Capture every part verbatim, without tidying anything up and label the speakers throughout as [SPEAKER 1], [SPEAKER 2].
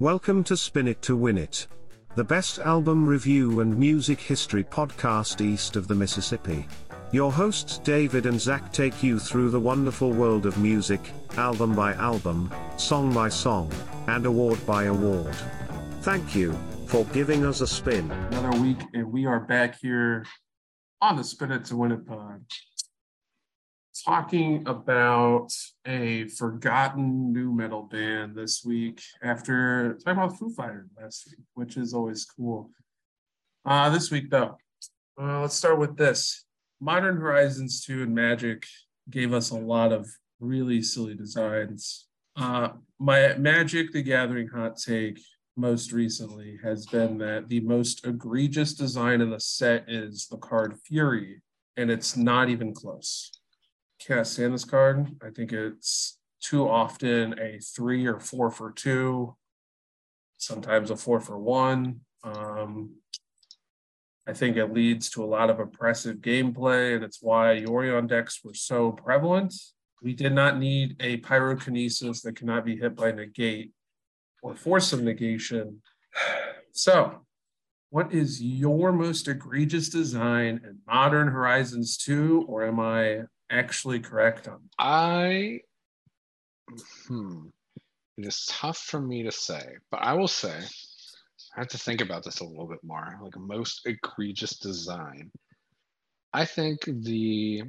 [SPEAKER 1] Welcome to Spin It to Win It, the best album review and music history podcast east of the Mississippi. Your hosts David and Zach take you through the wonderful world of music, album by album, song by song, and award by award. Thank you for giving us a spin.
[SPEAKER 2] Another week, and we are back here on the Spin It to Win It pod, talking about a forgotten new metal band this week after talking about Foo Fighters last week, which is always cool. Uh, this week, though, uh, let's start with this. Modern Horizons two and Magic gave us a lot of really silly designs. Uh, my Magic the Gathering hot take most recently has been that the most egregious design in the set is the card Fury, and it's not even close. Can't stand this card. I think it's too often a three or four for two, sometimes a four for one. Um, I think it leads to a lot of oppressive gameplay, and it's why Yorion decks were so prevalent. We did not need a pyrokinesis that cannot be hit by negate or force of negation. So, what is your most egregious design in Modern Horizons two, or am I actually correct on that?
[SPEAKER 3] I, hmm, it is tough for me to say, but I will say, I have to think about this a little bit more, like most egregious design. I think the,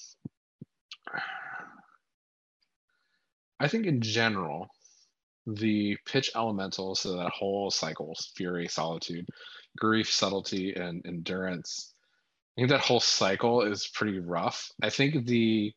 [SPEAKER 3] I think in general, the pitch elementals, so that whole cycles, fury, solitude, grief, subtlety, and endurance, I think that whole cycle is pretty rough. I think the,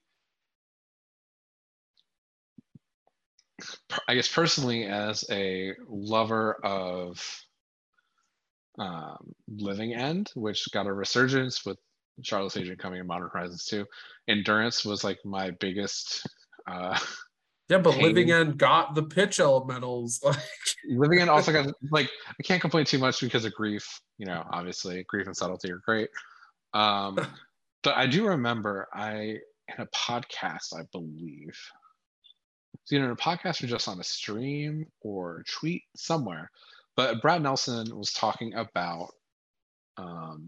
[SPEAKER 3] I guess personally as a lover of um, Living End, which got a resurgence with Charlotte's Agent coming in Modern Horizons two, endurance was like my biggest uh,
[SPEAKER 2] Yeah, but
[SPEAKER 3] pain.
[SPEAKER 2] Living End got the pitch elementals. Like
[SPEAKER 3] Living End also got, like, I can't complain too much because of grief, you know, obviously grief and subtlety are great. Um, but I do remember I, in a podcast, I believe, it's either in a podcast or just on a stream or tweet somewhere, but Brad Nelson was talking about um,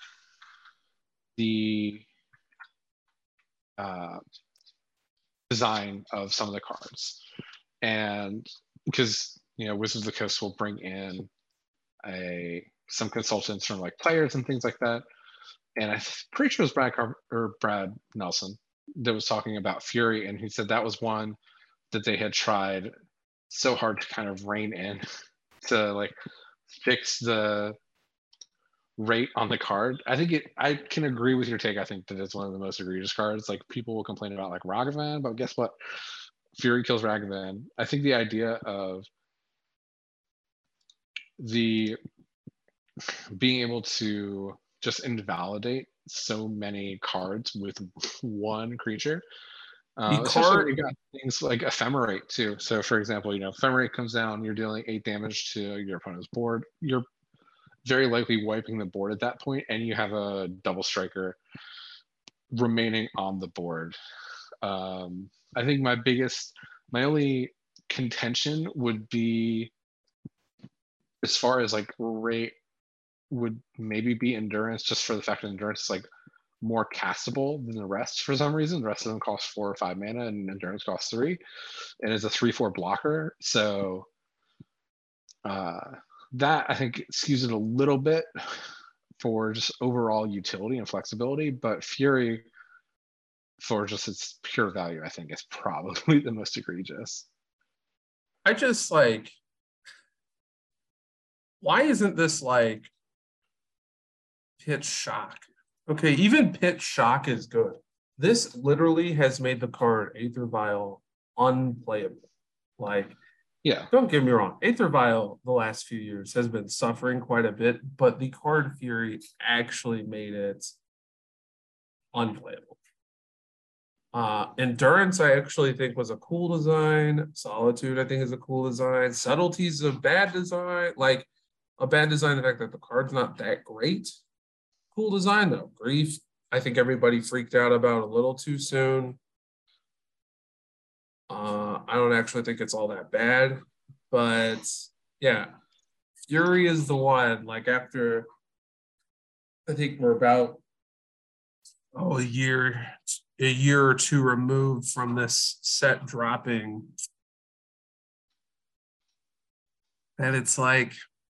[SPEAKER 3] the uh, design of some of the cards. And because, you know, Wizards of the Coast will bring in a some consultants from like players and things like that. And I'm pretty sure it was Brad Car- or Brad Nelson that was talking about Fury, and he said that was one that they had tried so hard to kind of rein in to like fix the rate on the card. I think it. I can agree with your take. I think that it's one of the most egregious cards. Like people will complain about like Ragavan, but guess what? Fury kills Ragavan. I think the idea of the being able to just invalidate so many cards with one creature. Uh,
[SPEAKER 2] The
[SPEAKER 3] especially when
[SPEAKER 2] card-
[SPEAKER 3] you got things like Ephemerate too. So for example, you know, Ephemerate comes down, you're dealing eight damage to your opponent's board. You're very likely wiping the board at that point, and you have a double striker remaining on the board. Um, I think my biggest, my only contention would be, as far as like rate, would maybe be endurance, just for the fact that endurance is like more castable than the rest for some reason. The rest of them cost four or five mana, and endurance costs three, and it's a three four blocker. So uh, that I think skews it a little bit for just overall utility and flexibility. But Fury, for just its pure value, I think is probably the most egregious.
[SPEAKER 2] I just like, why isn't this like Pitch Shock? Okay, even Pitch Shock is good. This literally has made the card Aether Vial unplayable. Like,
[SPEAKER 3] Yeah,
[SPEAKER 2] don't get me wrong, Aether Vial the last few years has been suffering quite a bit, but the card Fury actually made it unplayable. Uh, Endurance, I actually think was a cool design. Solitude, I think, is a cool design. Subtlety is a bad design. Like, a bad design, the fact that the card's not that great. Cool design, though. Grief, I think everybody freaked out about a little too soon. Uh, I don't actually think it's all that bad, but Yeah. Fury is the one, like after I think we're about oh a year, a year or two removed from this set dropping. And it's like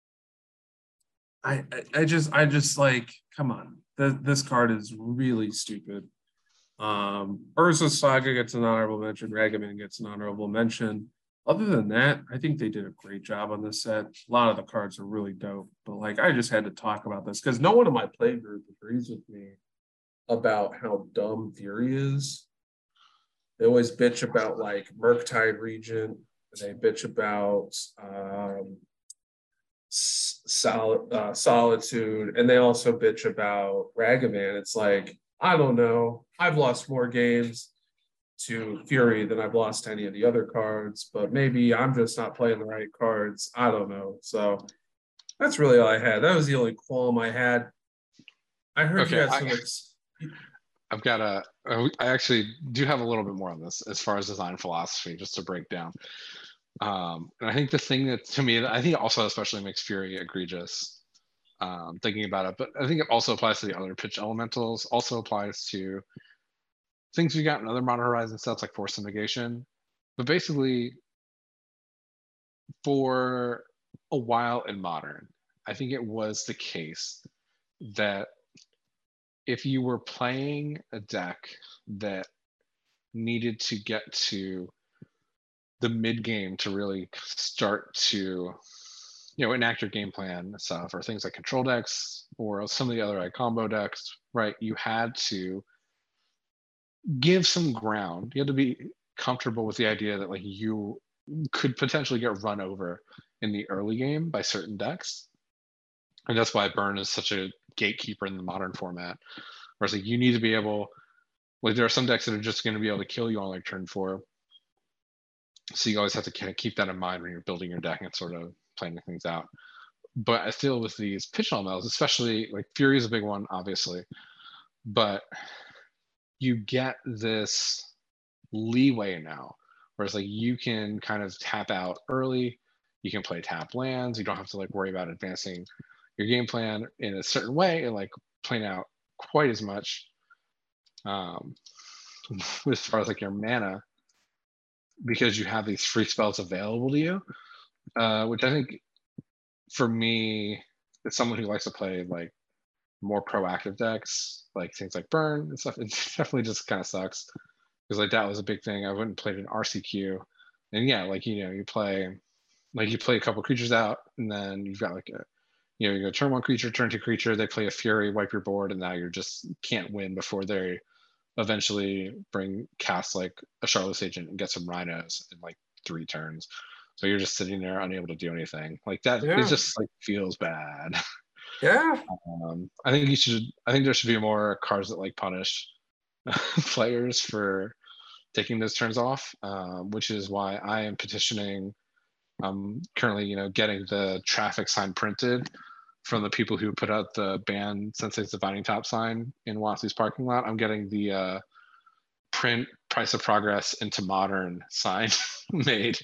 [SPEAKER 2] I I, I just I just like, come on. The, this card is really stupid. Um, Urza Saga gets an honorable mention. Ragavan gets an honorable mention. Other than that, I think they did a great job on this set. A lot of the cards are really dope. But like, I just had to talk about this because no one in my play group agrees with me about how dumb Fury is. They always bitch about like Murktide Regent. They bitch about um, Sol- uh, Solitude, and they also bitch about Ragavan. It's like, I don't know. I've lost more games to Fury than I've lost to any of the other cards, but maybe I'm just not playing the right cards. I don't know. So that's really all I had. That was the only qualm I had. I heard
[SPEAKER 3] Okay,
[SPEAKER 2] you had
[SPEAKER 3] I,
[SPEAKER 2] some. Ex-
[SPEAKER 3] I've got a. I actually do have a little bit more on this as far as design philosophy, just to break down. Um, and I think the thing that to me, I think also especially makes Fury egregious. Um, thinking about it, but I think it also applies to the other pitch elementals. Also applies to things we got in other Modern Horizon sets like Force of Negation. But basically, for a while in Modern, I think it was the case that if you were playing a deck that needed to get to the mid game to really start to, you know, enact your game plan stuff, or things like control decks or some of the other like combo decks, right? You had to give some ground. You had to be comfortable with the idea that like you could potentially get run over in the early game by certain decks. And that's why Burn is such a gatekeeper in the Modern format. Whereas like you need to be able, like there are some decks that are just going to be able to kill you on like turn four. So you always have to kind of keep that in mind when you're building your deck and sort of planning things out. But I feel with these pitch elementals, especially like Fury is a big one, obviously, but you get this leeway now, whereas like you can kind of tap out early, you can play tap lands, you don't have to like worry about advancing your game plan in a certain way and like playing out quite as much um, as far as like your mana, because you have these free spells available to you, uh, which I think for me, as someone who likes to play like more proactive decks, like things like Burn and stuff, it definitely just kind of sucks because like that was a big thing. I wouldn't play an R C Q, and yeah, like you know, you play like you play a couple creatures out, and then you've got like a, you know, you go turn one creature, turn two creature, they play a Fury, wipe your board, and now you're just can't win before they eventually bring cast like a Charlotte's Agent and get some rhinos in like three turns. So you're just sitting there unable to do anything. Like that, it
[SPEAKER 2] yeah.
[SPEAKER 3] just like feels bad.
[SPEAKER 2] Yeah.
[SPEAKER 3] Um, I think you should. I think there should be more cards that like punish players for taking those turns off, um, which is why I am petitioning. I'm currently, you know, getting the traffic sign printed from the people who put out the ban Sensei's Dividing Top sign in Watson's parking lot. I'm getting the uh, print Price of Progress into Modern sign made.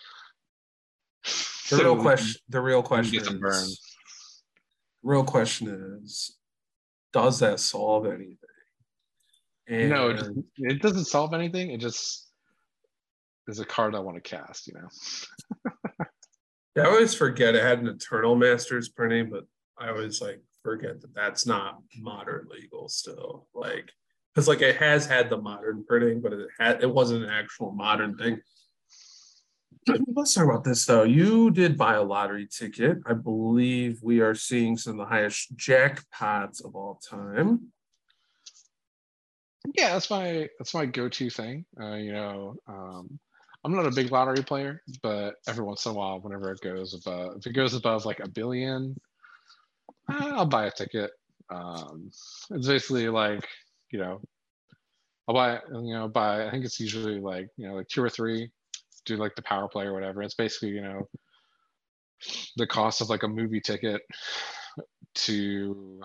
[SPEAKER 2] The
[SPEAKER 3] So
[SPEAKER 2] real
[SPEAKER 3] we can,
[SPEAKER 2] question. The real
[SPEAKER 3] we can
[SPEAKER 2] question
[SPEAKER 3] get some burn.
[SPEAKER 2] is. Real question is, does that solve anything? And
[SPEAKER 3] No, it, just, it doesn't solve anything. It just is a card I want to cast, you know.
[SPEAKER 2] yeah, I always forget it had an Eternal Masters printing, but I always like forget that that's not Modern legal still. Like, because like it has had the Modern printing, but it had it wasn't an actual Modern thing. Let's talk about this though. You did buy a lottery ticket. I believe we are seeing some of the highest jackpots of all time.
[SPEAKER 3] Yeah, that's my that's my go-to thing. Uh, you know, um, I'm not a big lottery player, but every once in a while, whenever it goes above, if it goes above like a billion, I'll buy a ticket. Um, it's basically like, you know, I'll buy, you know, buy. I think it's usually like, you know, like two or three. Do like the power play or whatever. It's basically, you know, the cost of like a movie ticket to,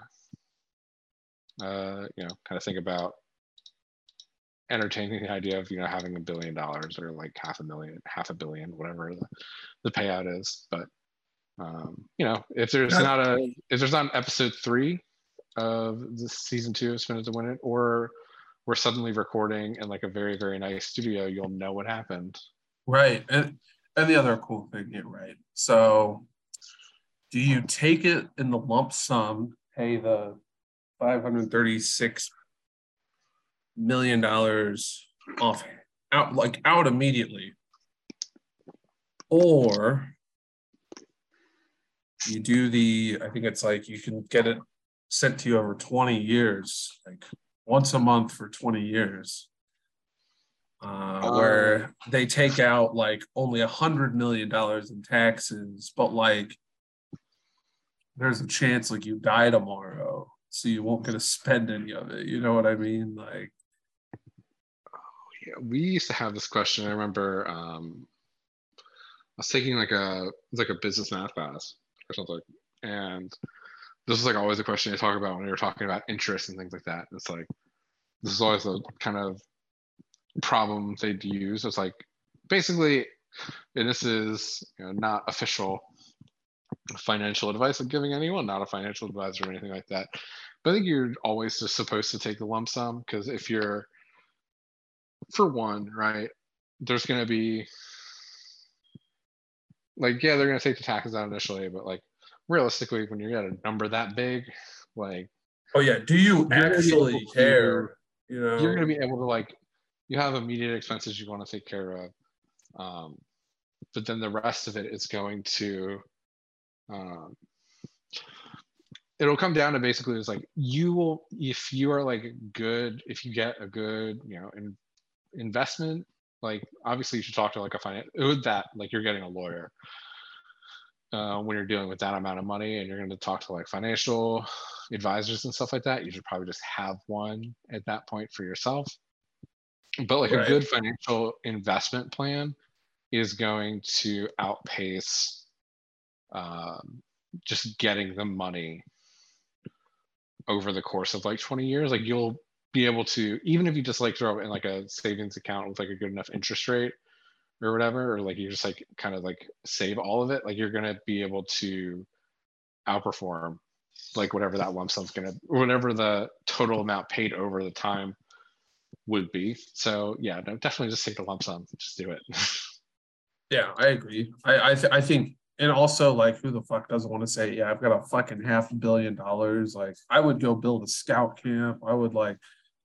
[SPEAKER 3] uh, you know, kind of think about entertaining the idea of, you know, having a billion dollars or like half a million, half a billion, whatever the, the payout is. But Um, you know, if there's not a if there's not an episode three of the season two of Spin It to Win It, or we're suddenly recording in like a very, very nice studio, you'll know what happened.
[SPEAKER 2] Right. And and the other cool thing, yeah, right. So do you take it in the lump sum, pay the five hundred thirty-six million dollars off out like out immediately? Or you do the, I think it's like you can get it sent to you over twenty years, like once a month for twenty years, uh, where um, they take out like only a hundred million dollars in taxes, but like there's a chance like you die tomorrow, so you won't get to spend any of it. You know what I mean? Like,
[SPEAKER 3] oh, yeah, we used to have this question. I remember um, I was taking like a like a business math class or something, and this is like always a question they talk about when you're talking about interest and things like that. It's like this is always a kind of problem they'd use. It's like basically, and this is you know, not official financial advice I'm giving anyone, not a financial advisor or anything like that. But I think you're always just supposed to take the lump sum, because if you're, for one, right, there's going to be like, yeah, they're going to take the taxes out initially, but like realistically, when you're at a number that big, like,
[SPEAKER 2] oh yeah, do you actually care?
[SPEAKER 3] To,
[SPEAKER 2] you know,
[SPEAKER 3] you're going to be able to like, you have immediate expenses you want to take care of, um, but then the rest of it is going to, um, it'll come down to basically it's like you will, if you are like good, if you get a good, you know, in, investment, like obviously you should talk to like a finance with that, like you're getting a lawyer uh, when you're dealing with that amount of money, and you're going to talk to like financial advisors and stuff like that. You should probably just have one at that point for yourself. But like right. a good financial investment plan is going to outpace um, just getting the money over the course of like twenty years. Like you'll be able to, even if you just like throw it in like a savings account with like a good enough interest rate or whatever, or like you just like kind of like save all of it, like you're going to be able to outperform like whatever that lump sum's going to, whatever the total amount paid over the time would be. So yeah, no, definitely just take the lump sum, just do it.
[SPEAKER 2] Yeah, I agree. I I, th- I think, and also like who the fuck doesn't want to say, yeah, I've got a fucking half a billion dollars. Like I would go build a scout camp. I would like,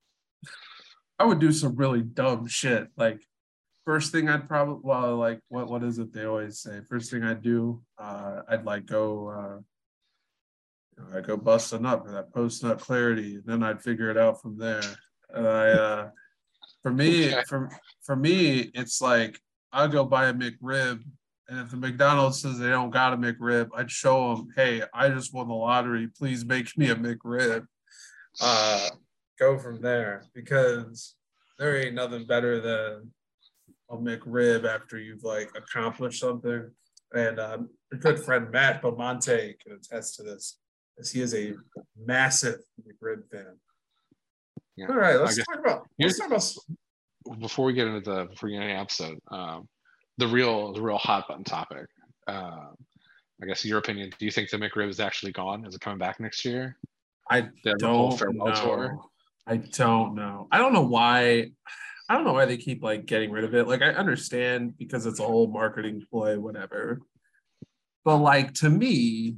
[SPEAKER 2] I would do some really dumb shit. Like first thing I'd probably, well, like what what is it they always say? First thing I'd do, uh, I'd like go, uh, you know, I'd go bust a nut for that post nut clarity, and then I'd figure it out from there. And I, uh, for me, okay. for for me, it's like I'll go buy a McRib, and if the McDonald's says they don't got a McRib, I'd show them, hey, I just won the lottery. Please make me a McRib. Uh, go from there, because there ain't nothing better than a McRib after you've like accomplished something. And um, a good friend Matt Beaumonte can attest to this, as he is a massive McRib fan. Yeah. All right, let's talk about. Let's talk about.
[SPEAKER 3] Before we get into the before we get into the episode, um, the real the real hot button topic. Uh, I guess your opinion. Do you think the McRib is actually gone? Is it coming back next year?
[SPEAKER 2] I the don't know. Tour? I don't know. I don't know why. I don't know why they keep like getting rid of it. Like I understand because it's a whole marketing ploy, whatever. But like to me,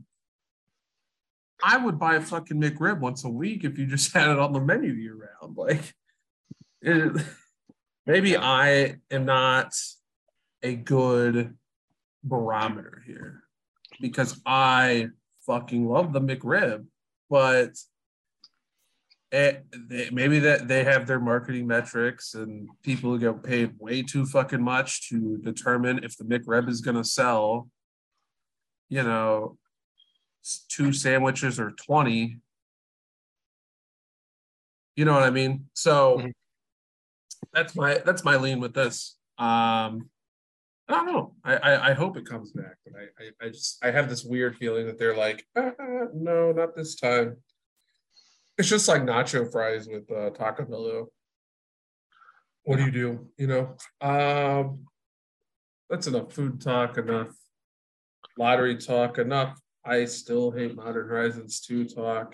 [SPEAKER 2] I would buy a fucking McRib once a week if you just had it on the menu year round. Like, it, maybe yeah. I am not a good barometer here because I fucking love the McRib, but it, they, maybe that they have their marketing metrics and people get paid way too fucking much to determine if the McRib is going to sell, you know, two sandwiches or twenty. You know what I mean? So mm-hmm. that's my that's my lean with this. Um, I don't know. I, I I hope it comes back, but I I, I just I have this weird feeling that they're like, ah, no, not this time. It's just like nacho fries with uh, Taco Bell. What yeah. do you do? You know, um, that's enough food talk. Enough lottery talk enough. I still hate Modern Horizons two talk.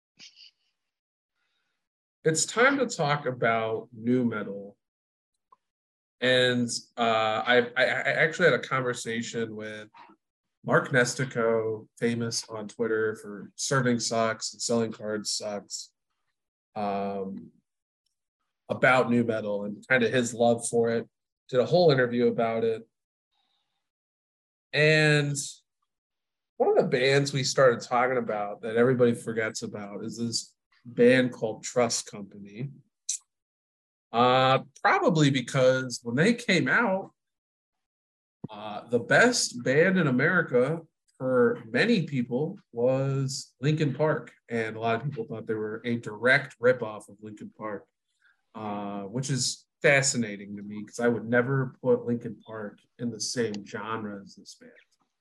[SPEAKER 2] It's time to talk about nu metal. And uh, I, I, I actually had a conversation with Mark Nestico, famous on Twitter for serving socks and selling card socks, um, about nu metal and kind of his love for it. Did a whole interview about it. And one of the bands we started talking about that everybody forgets about is this band called Trust Company. Uh, probably because when they came out, uh, the best band in America for many people was Linkin Park. And a lot of people thought they were a direct ripoff of Linkin Park, uh, which is fascinating to me because I would never put Linkin Park in the same genre as this band.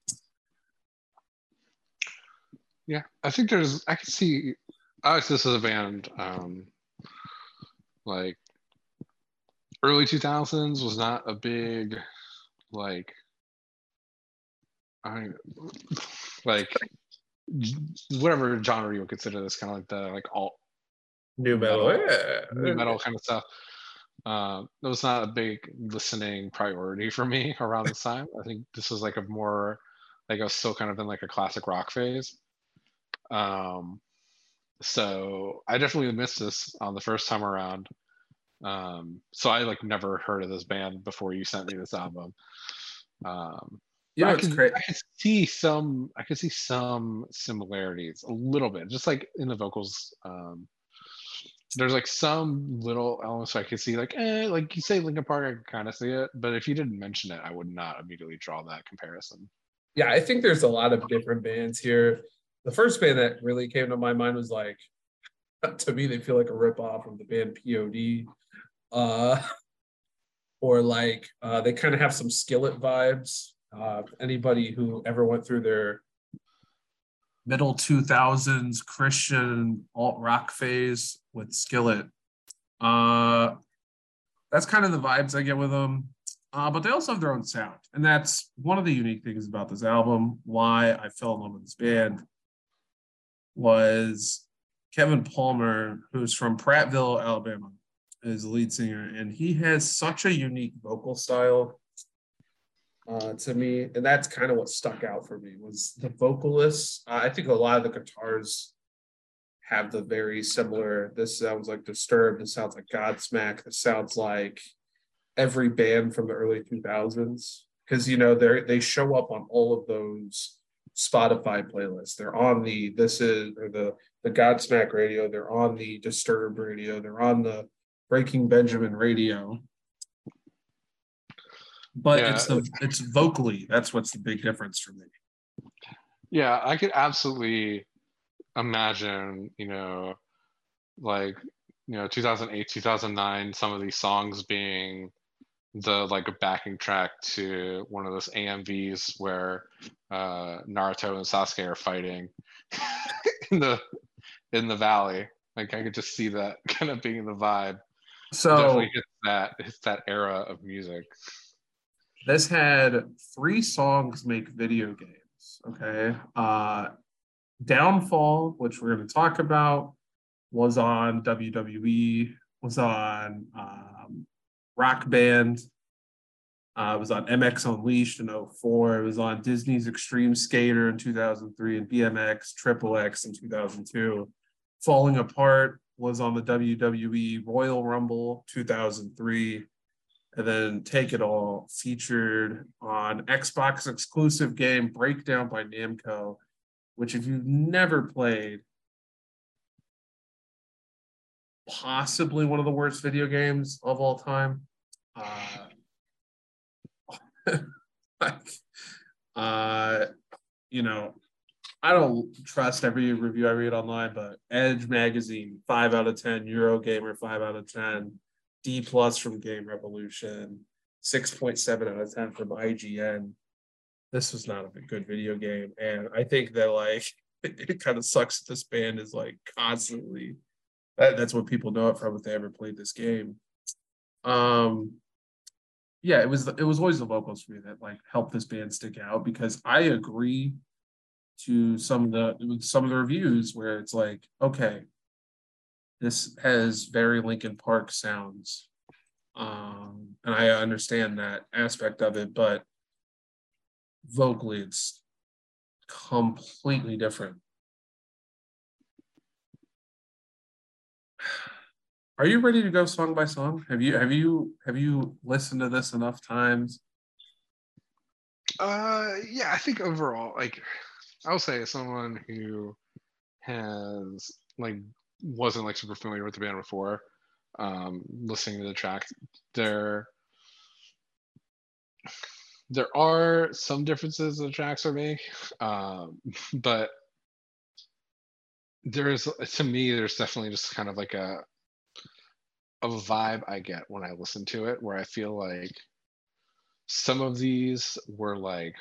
[SPEAKER 3] Yeah, I think there's, I can see, obviously this is a band, um, like, early two thousands was not a big, like, I mean, like, whatever genre you would consider this, kind of like the, like, alt
[SPEAKER 2] Nu metal,
[SPEAKER 3] metal,
[SPEAKER 2] yeah.
[SPEAKER 3] nu metal kind of stuff. Uh, that was not a big listening priority for me around this time. I think this was like a more, like I was still kind of in like a classic rock phase. Um, so I definitely missed this on the first time around. Um, so I like never heard of this band before you sent me this album. Um,
[SPEAKER 2] You know,
[SPEAKER 3] I
[SPEAKER 2] it's
[SPEAKER 3] could
[SPEAKER 2] great.
[SPEAKER 3] I could see some I could see some similarities a little bit, just like in the vocals. Um, there's like some little elements I could see, like eh, like you say Linkin Park, I could kind of see it, but if you didn't mention it, I would not immediately draw that comparison.
[SPEAKER 2] Yeah, I think there's a lot of different bands here. The first band that really came to my mind was like, to me, they feel like a ripoff of the band P O D. Uh, or like uh, they kind of have some Skillet vibes. Uh, anybody who ever went through their middle two thousands Christian alt rock phase with Skillet, uh, that's kind of the vibes I get with them. Uh, but they also have their own sound. And that's one of the unique things about this album. Why I fell in love with this band was Kevin Palmer, who's from Prattville, Alabama, is the lead singer. And he has such a unique vocal style uh, to me. And that's kind of what stuck out for me was the vocalists. Uh, I think a lot of the guitars have the very similar, this sounds like Disturbed, this sounds like Godsmack, this sounds like every band from the early two thousands, because you know they they show up on all of those Spotify playlists. They're on the this is or the the Godsmack radio. They're on the Disturbed radio. They're on the Breaking Benjamin radio. But
[SPEAKER 3] Yeah.
[SPEAKER 2] it's the it's vocally, that's what's the big difference for me.
[SPEAKER 3] Yeah, I could absolutely imagine, you know, like you know, two thousand eight, two thousand nine, some of these songs being the like a backing track to one of those A M Vs where uh, Naruto and Sasuke are fighting in the in the valley. Like I could just see that kind of being the vibe.
[SPEAKER 2] So
[SPEAKER 3] it definitely hits that hits that era of music.
[SPEAKER 2] This had three songs make video games. Okay, uh, Downfall, which we're going to talk about, was on W W E. Was on um, Rock Band. Uh, it was on M X Unleashed in oh four. It was on Disney's Extreme Skater in two thousand three and B M X Triple X in two thousand two. Falling Apart was on the W W E Royal Rumble two thousand three. And then Take It All featured on Xbox exclusive game Breakdown by Namco, which if you've never played, possibly one of the worst video games of all time. Uh, like, uh, you know, I don't trust every review I read online, but Edge Magazine, five out of ten, Eurogamer, five out of ten, D plus from Game Revolution, six point seven out of ten from I G N. This was not a good video game. And I think that, like, it, it kind of sucks that this band is, like, constantly, that, that's what people know it from if they ever played this game. Um, yeah, it was the, it was always the vocals for me that like helped this band stick out, because I agree to some of the some of the reviews where it's like, okay, this has very Linkin Park sounds, um, and I understand that aspect of it, but vocally it's completely different. Are you ready to go song by song? Have you have you have you listened to this enough times?
[SPEAKER 3] Uh, yeah, I think overall, like, I'll say as someone who has like wasn't like super familiar with the band before, um, listening to the track, there there are some differences in the tracks for me, um, but there's to me there's definitely just kind of like a a vibe I get when I listen to it, where I feel like some of these were like,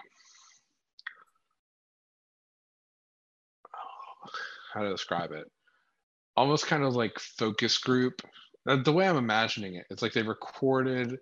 [SPEAKER 3] how to describe it, almost kind of like focus group. Uh, the way I'm imagining it, it's like they recorded,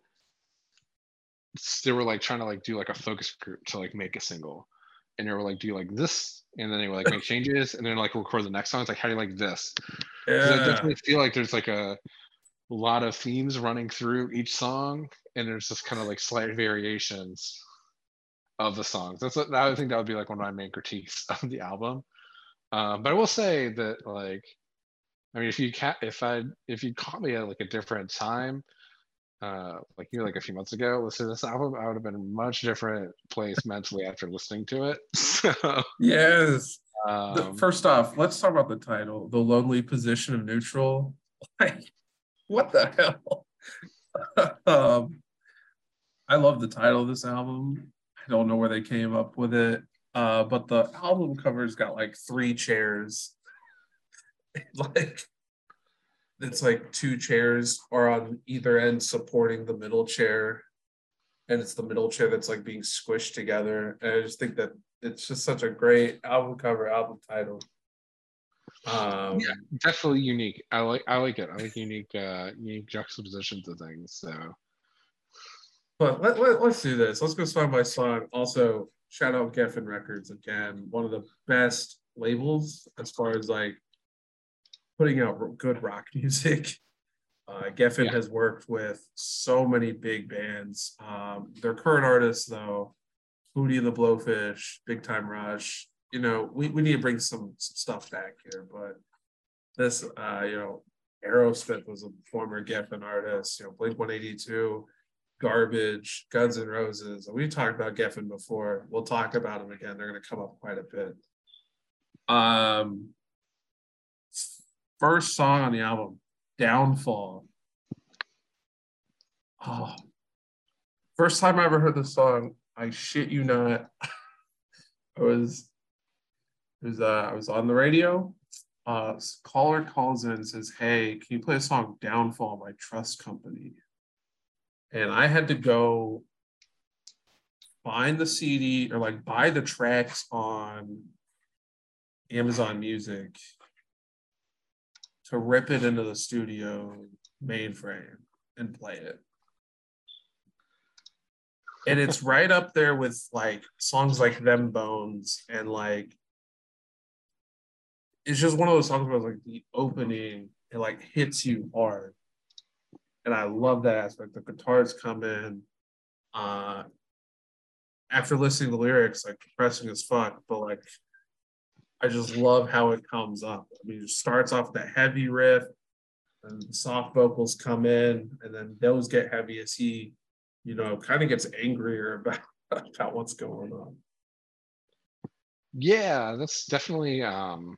[SPEAKER 3] they were like trying to like do like a focus group to like make a single, and they were like, do you like this, and then they would like make changes and then like record the next song. It's like, how do you like this? Because I
[SPEAKER 2] Yeah.
[SPEAKER 3] definitely feel like there's like a lot of themes running through each song, and there's just kind of like slight variations of the songs. That's what I would think that would be like one of my main critiques of the album. Um, but I will say that, like, I mean, if you ca- if I if you caught me at like a different time, uh, like you like a few months ago, listening to this album, I would have been in a much different place mentally after listening to it. So,
[SPEAKER 2] Yes. The,
[SPEAKER 3] um,
[SPEAKER 2] first off, let's talk about the title, "The Lonely Position of Neutral." Like, what the hell? um, I love the title of this album. I don't know where they came up with it, uh, but the album cover's got like three chairs. Like, it's like two chairs are on either end supporting the middle chair, and it's the middle chair that's like being squished together. And I just think that it's just such a great album cover, album title.
[SPEAKER 3] yeah,
[SPEAKER 2] Um,
[SPEAKER 3] definitely unique. I like I like it. I like unique uh, unique juxtapositions of things. So
[SPEAKER 2] but let, let, let's do this. Let's go song by song. Also, shout out Geffen Records again, one of the best labels as far as like putting out good rock music. Uh, Geffen
[SPEAKER 3] yeah,
[SPEAKER 2] has worked with so many big bands. Um, their current artists, though, Hootie and the Blowfish, Big Time Rush. You know, we, we need to bring some, some stuff back here. But this, uh, you know, Aerosmith was a former Geffen artist. You know, Blink one eighty-two, Garbage, Guns N' Roses. We talked about Geffen before. We'll talk about them again. They're going to come up quite a bit. Um, first song on the album, Downfall. Oh, first time I ever heard this song, I shit you not. I was, it was uh, I was on the radio. Uh, caller calls in and says, "Hey, can you play a song Downfall by Trust Company?" And I had to go find the C D or like buy the tracks on Amazon Music to rip it into the studio mainframe and play it. And it's right up there with like songs like Them Bones, and like it's just one of those songs where like the opening, it like hits you hard. And I love that aspect. The guitars come in. Uh after listening to the lyrics, like depressing as fuck, but like I just love how it comes up. I mean, it starts off with that heavy riff, and the soft vocals come in, and then those get heavy as he, you know, kind of gets angrier about, about what's going on.
[SPEAKER 3] yeah, that's definitely um,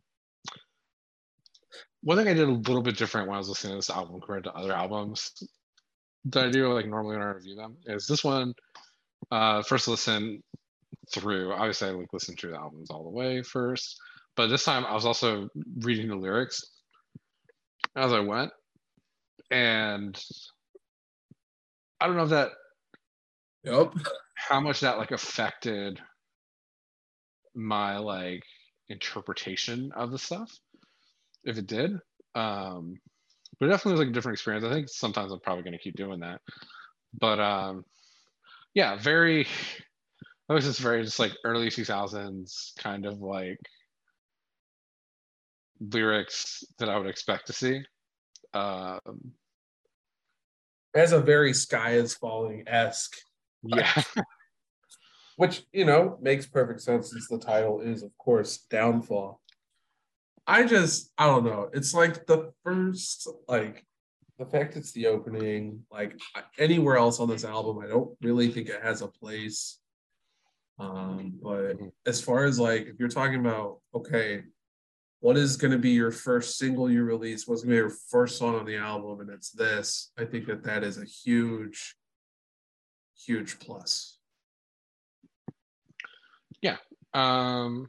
[SPEAKER 3] one thing I did a little bit different when I was listening to this album compared to other albums that I do like normally when I review them. Is this one, uh, first listen through? Obviously, I like listen to the albums all the way first, but this time I was also reading the lyrics as I went, and I don't know if that
[SPEAKER 2] Yep.
[SPEAKER 3] how much that like affected my like interpretation of the stuff, if it did. Um, but it definitely was like a different experience. I think sometimes I'm probably going to keep doing that. But um, yeah, very. It was just very just like early two thousands kind of like lyrics that I would expect to see. Um,
[SPEAKER 2] It has a very Sky is Falling-esque,
[SPEAKER 3] yeah,
[SPEAKER 2] which, you know, makes perfect sense since the title is, of course, Downfall. I just, I don't know. It's like the first, like, the fact it's the opening, like anywhere else on this album, I don't really think it has a place. Um, but as far as like, if you're talking about, okay, what is going to be your first single you release? What's going to be your first song on the album? And it's this. I think that that is a huge, huge plus.
[SPEAKER 3] yeah, um,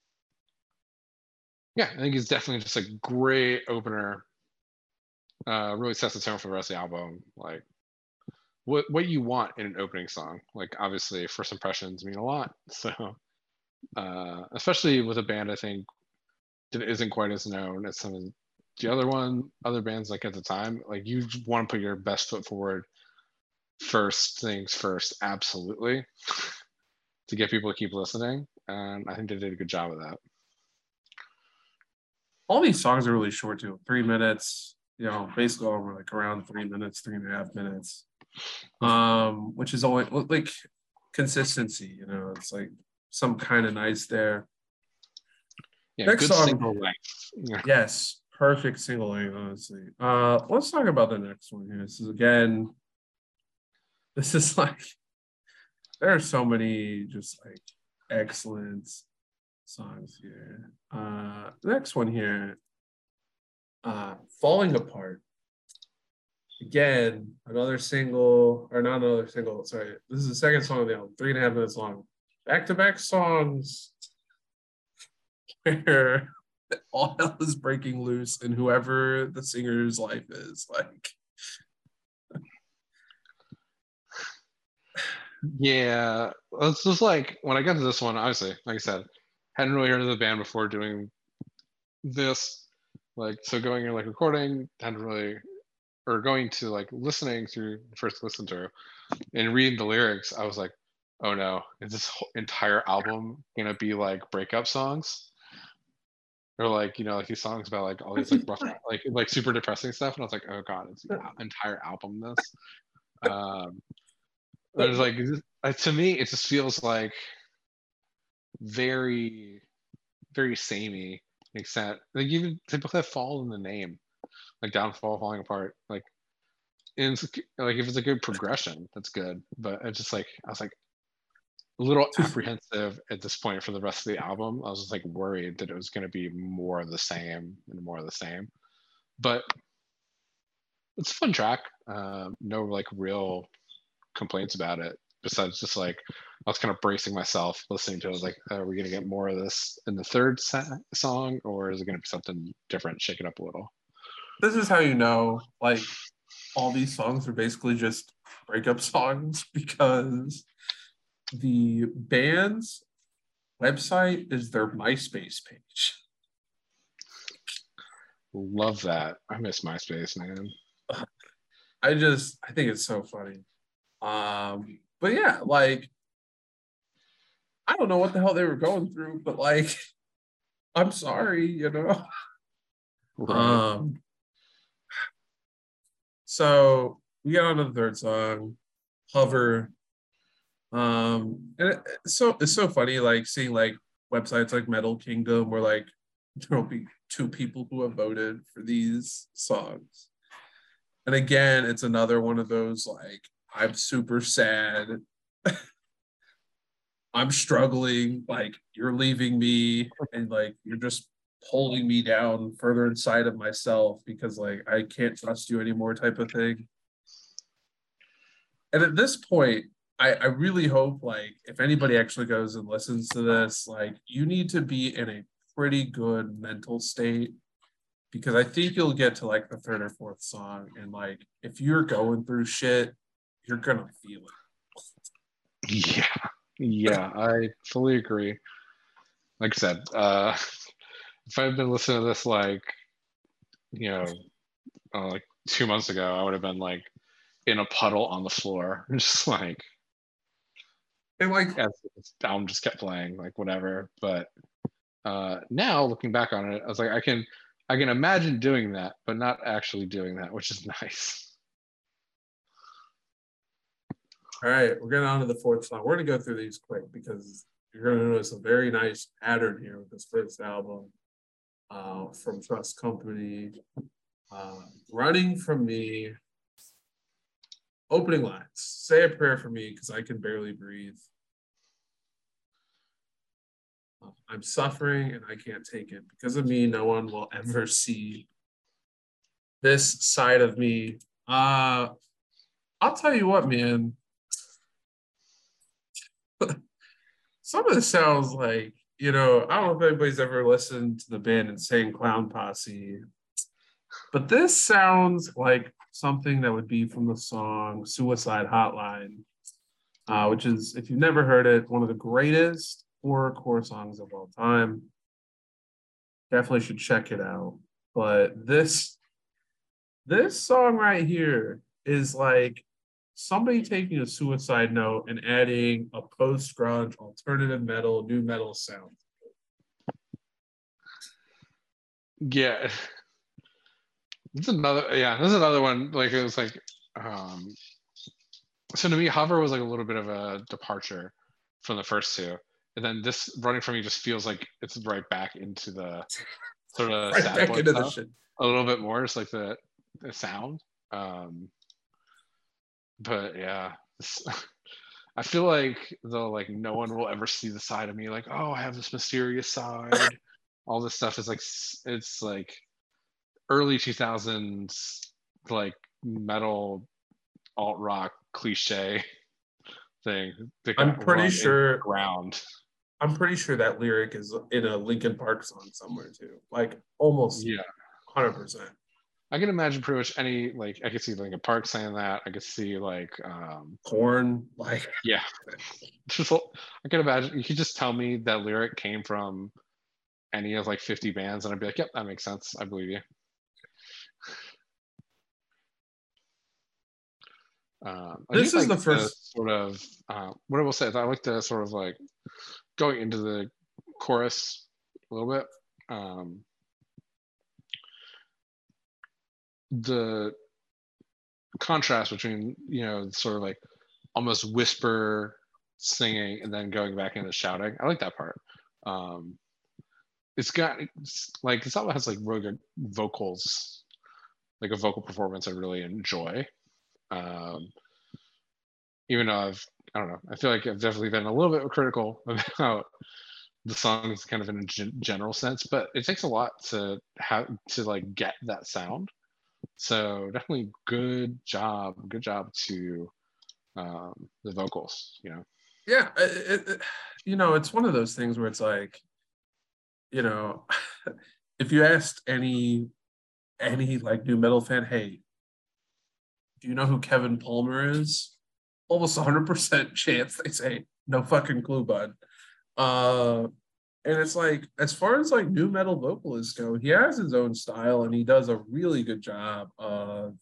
[SPEAKER 3] yeah. I think it's definitely just a great opener. Uh, really sets the tone for the rest of the album. Like what what you want in an opening song. Like obviously, first impressions mean a lot. So, uh, especially with a band, I think that isn't quite as known as some of the other one, other bands like at the time. Like you want to put your best foot forward. First things first, absolutely, to get people to keep listening. And I think they did a good job of that.
[SPEAKER 2] All these songs are really short too. Three minutes, you know, basically over like around three minutes, three and a half minutes. Um, which is always like consistency, you know, it's like some kind of nice there.
[SPEAKER 3] Yeah,
[SPEAKER 2] Next
[SPEAKER 3] good
[SPEAKER 2] song,
[SPEAKER 3] single length. Yeah.
[SPEAKER 2] yes, perfect single length, honestly. Uh, let's talk about the next one here. This is again, this is like, there are so many just like excellent songs here. Uh, next one here, uh, Falling Apart. Again, another single, or not another single, sorry. This is the second song of the album, three and a half minutes long. Back-to-back songs where all hell is breaking loose and whoever the singer's life is. Like,
[SPEAKER 3] Yeah, it's just like when I got to this one, obviously, like I said, hadn't really heard of the band before doing this. Like, so going in like recording, hadn't really, or going to like listening through first listen through and reading the lyrics, I was like, oh no, is this whole entire album gonna be like breakup songs? Or like, you know, like these songs about like all these like rough, like like super depressing stuff. And I was like, oh god, it's the entire album this. Um, there's like uh, to me, it just feels like very, very samey. Except like even they both have fall in the name, like downfall, falling apart. Like, and it's, like if it's a good progression, that's good. But it's just like I was like a little apprehensive at this point for the rest of the album. I was just like worried that it was going to be more of the same and more of the same. But it's a fun track. Um, no like real complaints about it besides just like I was kind of bracing myself listening to it. I was like, are we going to get more of this in the third sa- song or is it going to be something different, shake it up a little?
[SPEAKER 2] this is how you know, like, all these songs are basically just breakup songs because the band's website is their MySpace page.
[SPEAKER 3] Love that. I miss MySpace, man.
[SPEAKER 2] I just, I think it's so funny. Um, but yeah, like, I don't know what the hell they were going through, but like, I'm sorry, you know.
[SPEAKER 3] Right.
[SPEAKER 2] Um, so we get on to the third song, Hover. Um, and it, it's so it's so funny, like seeing like websites like Metal Kingdom where like there'll be two people who have voted for these songs. And again, it's another one of those like, I'm super sad. I'm struggling, like you're leaving me and like you're just pulling me down further inside of myself because like I can't trust you anymore type of thing. And at this point, I, I really hope like if anybody actually goes and listens to this, like you need to be in a pretty good mental state because I think you'll get to like the third or fourth song and like if you're going through shit, you're gonna feel it.
[SPEAKER 3] Yeah. Yeah, I fully agree. Like I said, uh, if I'd been listening to this like, you know, uh, like two months ago, I would have been like, in a puddle on the floor, just like,
[SPEAKER 2] and like
[SPEAKER 3] as the album just kept playing, like whatever. But uh, now looking back on it, I was like, I can, I can imagine doing that, but not actually doing that, which is nice.
[SPEAKER 2] All right, we're getting on to the fourth song. We're gonna go through these quick because you're gonna notice a very nice pattern here with this first album uh, from Trust Company. Uh, Running From Me. Opening lines. Say a prayer for me because I can barely breathe. Uh, I'm suffering and I can't take it. Because of me, no one will ever see this side of me. Uh, I'll tell you what, man. Some of this sounds like, you know, I don't know if anybody's ever listened to the band Insane Clown Posse, but this sounds like something that would be from the song Suicide Hotline, uh, which is, if you've never heard it, one of the greatest horrorcore songs of all time. Definitely should check it out. But this, this song right here is like somebody taking a Suicide Note and adding a post-grunge, alternative metal, new metal sound.
[SPEAKER 3] Yeah. This is another, yeah, this is another one. Like, it was like, um, so to me, Hover was like a little bit of a departure from the first two. And then this Running From Me just feels like it's right back into the sort of
[SPEAKER 2] Right
[SPEAKER 3] sad
[SPEAKER 2] back
[SPEAKER 3] boy
[SPEAKER 2] into the
[SPEAKER 3] stuff
[SPEAKER 2] shit.
[SPEAKER 3] a little bit more, just like the, the sound. Um, but yeah, this, I feel like the like no one will ever see the side of me. Like, oh, I have this mysterious side. All this stuff is like it's like early two thousands like metal alt rock cliche thing. That
[SPEAKER 2] I'm
[SPEAKER 3] got
[SPEAKER 2] pretty
[SPEAKER 3] run
[SPEAKER 2] sure
[SPEAKER 3] ground.
[SPEAKER 2] I'm pretty sure that lyric is in a Linkin Park song somewhere too. Like almost
[SPEAKER 3] Yeah.
[SPEAKER 2] one hundred percent.
[SPEAKER 3] I can imagine pretty much any, like, I could see Linkin Park saying that. I could see like um
[SPEAKER 2] Korn, like
[SPEAKER 3] yeah. Just I can imagine you could just tell me that lyric came from any of like fifty bands and I'd be like, yep, that makes sense. I believe you. Um, I
[SPEAKER 2] this
[SPEAKER 3] do
[SPEAKER 2] is
[SPEAKER 3] like
[SPEAKER 2] the first
[SPEAKER 3] sort of uh, what I will say is I like to sort of like going into the chorus a little bit. Um, the contrast between, you know, sort of like almost whisper singing and then going back into shouting. I like that part. Um, it's got it's like this album has like really good vocals, like a vocal performance I really enjoy. Um, even though I've I don't know, I feel like I've definitely been a little bit critical about the songs kind of in a gen- general sense, but it takes a lot to have to like get that sound. So definitely good job, good job to um, the vocals, you know.
[SPEAKER 2] yeah, it, it, you know, it's one of those things where it's like, you know, if you asked any any like new metal fan, hey, do you know who Kevin Palmer is? Almost one hundred percent chance they say no fucking clue, bud. Uh, and it's like, as far as like new metal vocalists go, he has his own style and he does a really good job of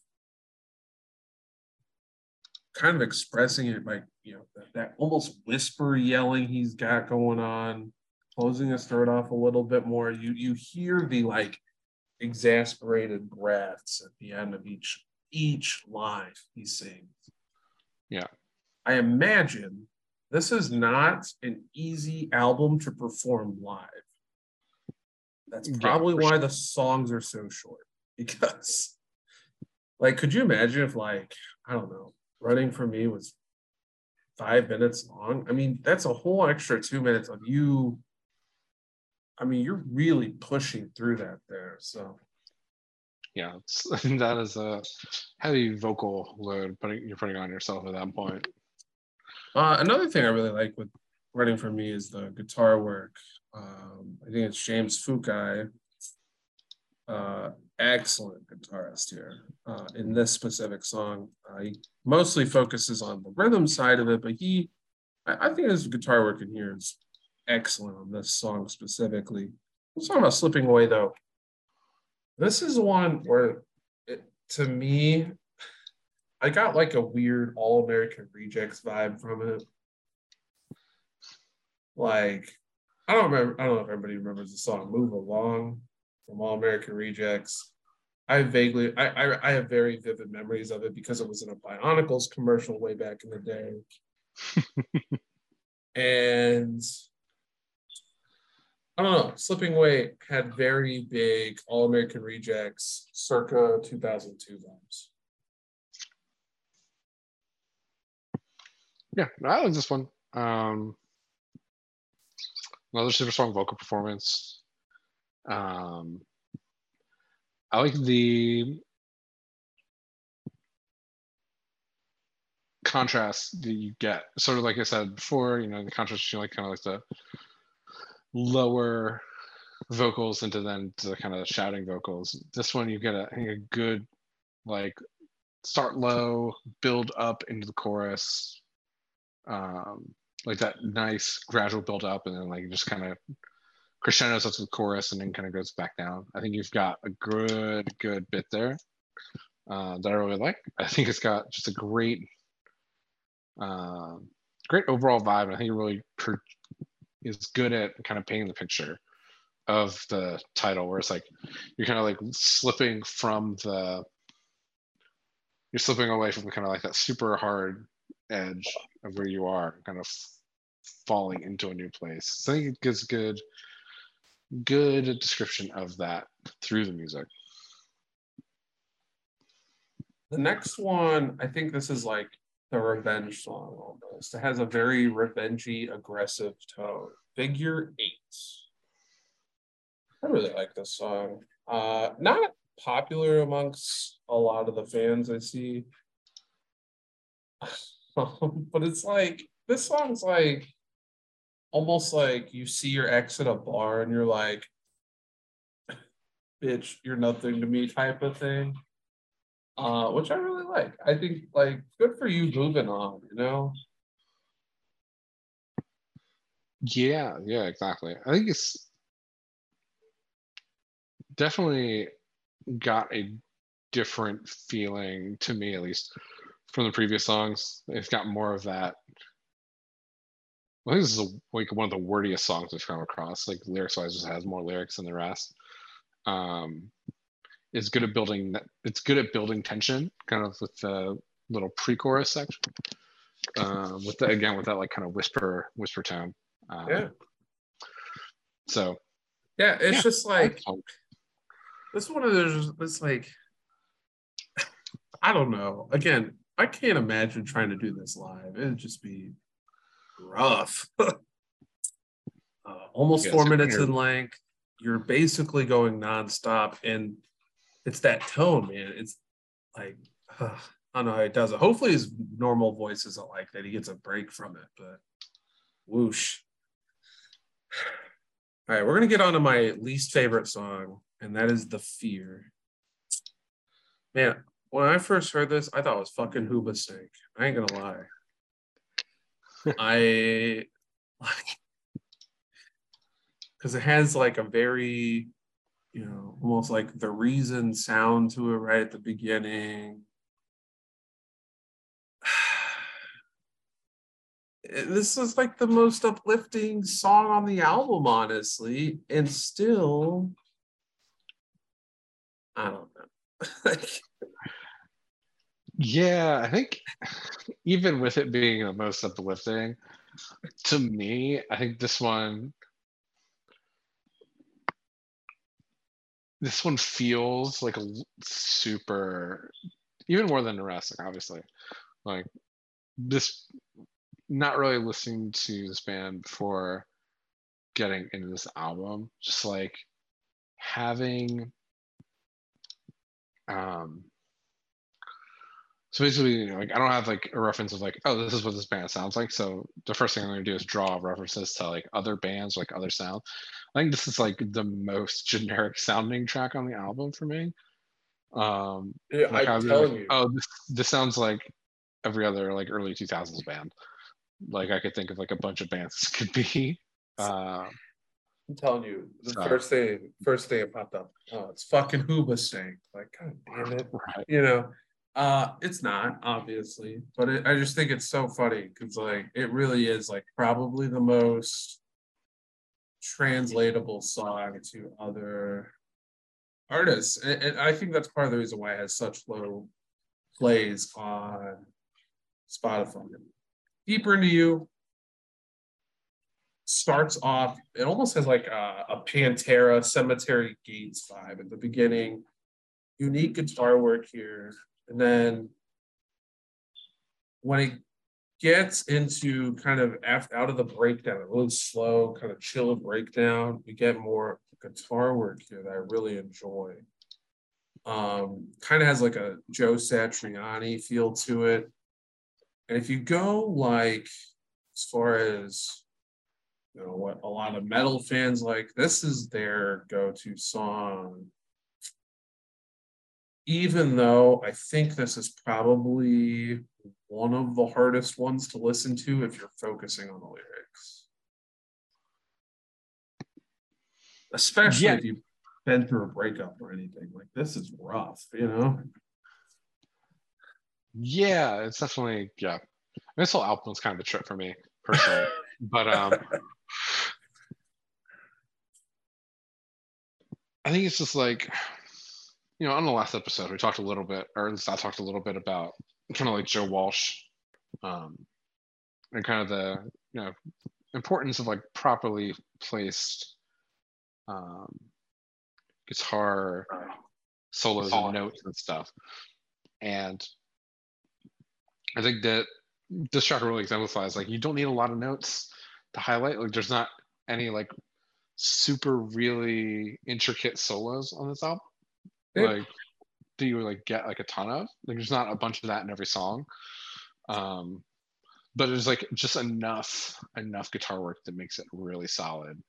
[SPEAKER 2] kind of expressing it, like, you know, that, that almost whisper yelling he's got going on, closing his throat off a little bit more. You you hear the like exasperated breaths at the end of each each line he sings.
[SPEAKER 3] Yeah.
[SPEAKER 2] I imagine this is not an easy album to perform live. That's probably
[SPEAKER 3] Yeah,
[SPEAKER 2] why
[SPEAKER 3] sure.
[SPEAKER 2] the songs are so short. Because, like, could you imagine if, like, I don't know, Running For Me was five minutes long? I mean, that's a whole extra two minutes of you. I mean, you're really pushing through that there. So,
[SPEAKER 3] yeah, it's, that is a heavy vocal load putting you're putting on yourself at that point.
[SPEAKER 2] uh, another thing I really like with Running For Me is the guitar work. Um, I think it's James Fukai. Uh, excellent guitarist here uh, in this specific song. Uh, he mostly focuses on the rhythm side of it, but he, I, I think his guitar work in here is excellent on this song specifically. Let's talk about Slipping Away, though. This is one where, it, to me, I got like a weird All American Rejects vibe from it. Like, I don't remember. I don't know if everybody remembers the song "Move Along" from All American Rejects. I vaguely, I, I, I have very vivid memories of it because it was in a Bionicles commercial way back in the day. And I don't know, Slipping Away had very big All American Rejects circa two thousand two vibes.
[SPEAKER 3] Yeah, I like this one. Um, another super strong vocal performance. Um, I like the contrast that you get. Sort of like I said before, you know, the contrast between like kind of like the lower vocals into then to the kind of shouting vocals. This one you get a, I think a good like start low, build up into the chorus. Um, like that nice gradual build up and then like just kind of crescendos up to the chorus and then kind of goes back down. I think you've got a good, good bit there uh, that I really like. I think it's got just a great, uh, great overall vibe. And I think it really per- is good at kind of painting the picture of the title, where it's like you're kind of like slipping from the, you're slipping away from kind of like that super hard edge of where you are, kind of falling into a new place. So I think it gives good good description of that through the music.
[SPEAKER 2] The next one, I think this is like the revenge song almost. It has a very revengey, aggressive tone. Figure Eight. I really like this song. Uh, not popular amongst a lot of the fans I see. But it's like, this song's like, almost like you see your ex at a bar and you're like, bitch, you're nothing to me type of thing. Uh, which I really like. I think like good for you moving on, you know?
[SPEAKER 3] Yeah, yeah, exactly. I think it's definitely got a different feeling to me, at least from the previous songs. It's got more of that. I think this is a, like one of the wordiest songs I've come across. Like lyrics wise, just has more lyrics than the rest. Um, it's good at building. It's good at building tension, kind of with the little pre-chorus section. Um, with the, again with that like kind of whisper whisper tone. Um,
[SPEAKER 2] Yeah.
[SPEAKER 3] So.
[SPEAKER 2] Yeah, it's
[SPEAKER 3] Yeah.
[SPEAKER 2] just like this one of those. It's like I don't know. Again, I can't imagine trying to do this live. It'd just be rough. uh, almost four minutes in length. You're basically going nonstop, and it's that tone, man. It's like uh, I don't know how he does it. Hopefully, his normal voice isn't like that. He gets a break from it, but whoosh. All right, we're gonna get on to my least favorite song, and that is "The Fear." Man, when I first heard this, I thought it was fucking Hoobastank. I ain't gonna lie. I like because it has like a very, you know, almost like The Reason sound to it right at the beginning. This is like the most uplifting song on the album, honestly, and still, I don't know.
[SPEAKER 3] Yeah, I think even with it being the most uplifting, to me, I think this one, this one feels like a super, even more than the rest, like obviously, like this, not really listening to this band before getting into this album, just like having, um, so basically, you know, like I don't have like a reference of like, oh, this is what this band sounds like. So the first thing I'm going to do is draw references to like other bands, like other sounds. I think this is like the most generic sounding track on the album for me. Um,
[SPEAKER 2] Yeah,
[SPEAKER 3] like
[SPEAKER 2] I'm
[SPEAKER 3] I'd be
[SPEAKER 2] telling
[SPEAKER 3] like,
[SPEAKER 2] you.
[SPEAKER 3] oh, this this sounds like every other like early two thousands band. Like I could think of like a bunch of bands this could be. Uh,
[SPEAKER 2] I'm telling you, the
[SPEAKER 3] so,
[SPEAKER 2] first thing, first thing it popped up. Oh, it's fucking Hoobastank. Like, God damn it,
[SPEAKER 3] right.
[SPEAKER 2] you know. Uh, it's not obviously, but it, I just think it's so funny because like it really is like probably the most translatable song to other artists, and, and I think that's part of the reason why it has such low plays on Spotify. Deeper Into You starts off, it almost has like a, a Pantera Cemetery Gates vibe at the beginning. Unique guitar work here. And then when it gets into kind of after, out of the breakdown, a really slow, kind of chill breakdown, we get more guitar work here that I really enjoy. Um, kind of has like a Joe Satriani feel to it. And if you go like as far as you know what a lot of metal fans like, this is their go-to song. Even though I think this is probably one of the hardest ones to listen to if you're focusing on the lyrics. Especially
[SPEAKER 3] Yeah.
[SPEAKER 2] if you've been through a breakup or anything. Like this is rough, you know?
[SPEAKER 3] Yeah, it's definitely, yeah. This whole album was kind of a trip for me personally. But um I think it's just like, you know, on the last episode, we talked a little bit, or at least I talked a little bit about kind of like Joe Walsh, um, and kind of the, you know, importance of like properly placed um, guitar solos and notes and stuff. And I think that this track really exemplifies like you don't need a lot of notes to highlight. Like there's not any like super really intricate solos on this album. Like do you like get like a ton of like there's not a bunch of that in every song. Um but there's like just enough enough guitar work that makes it really solid.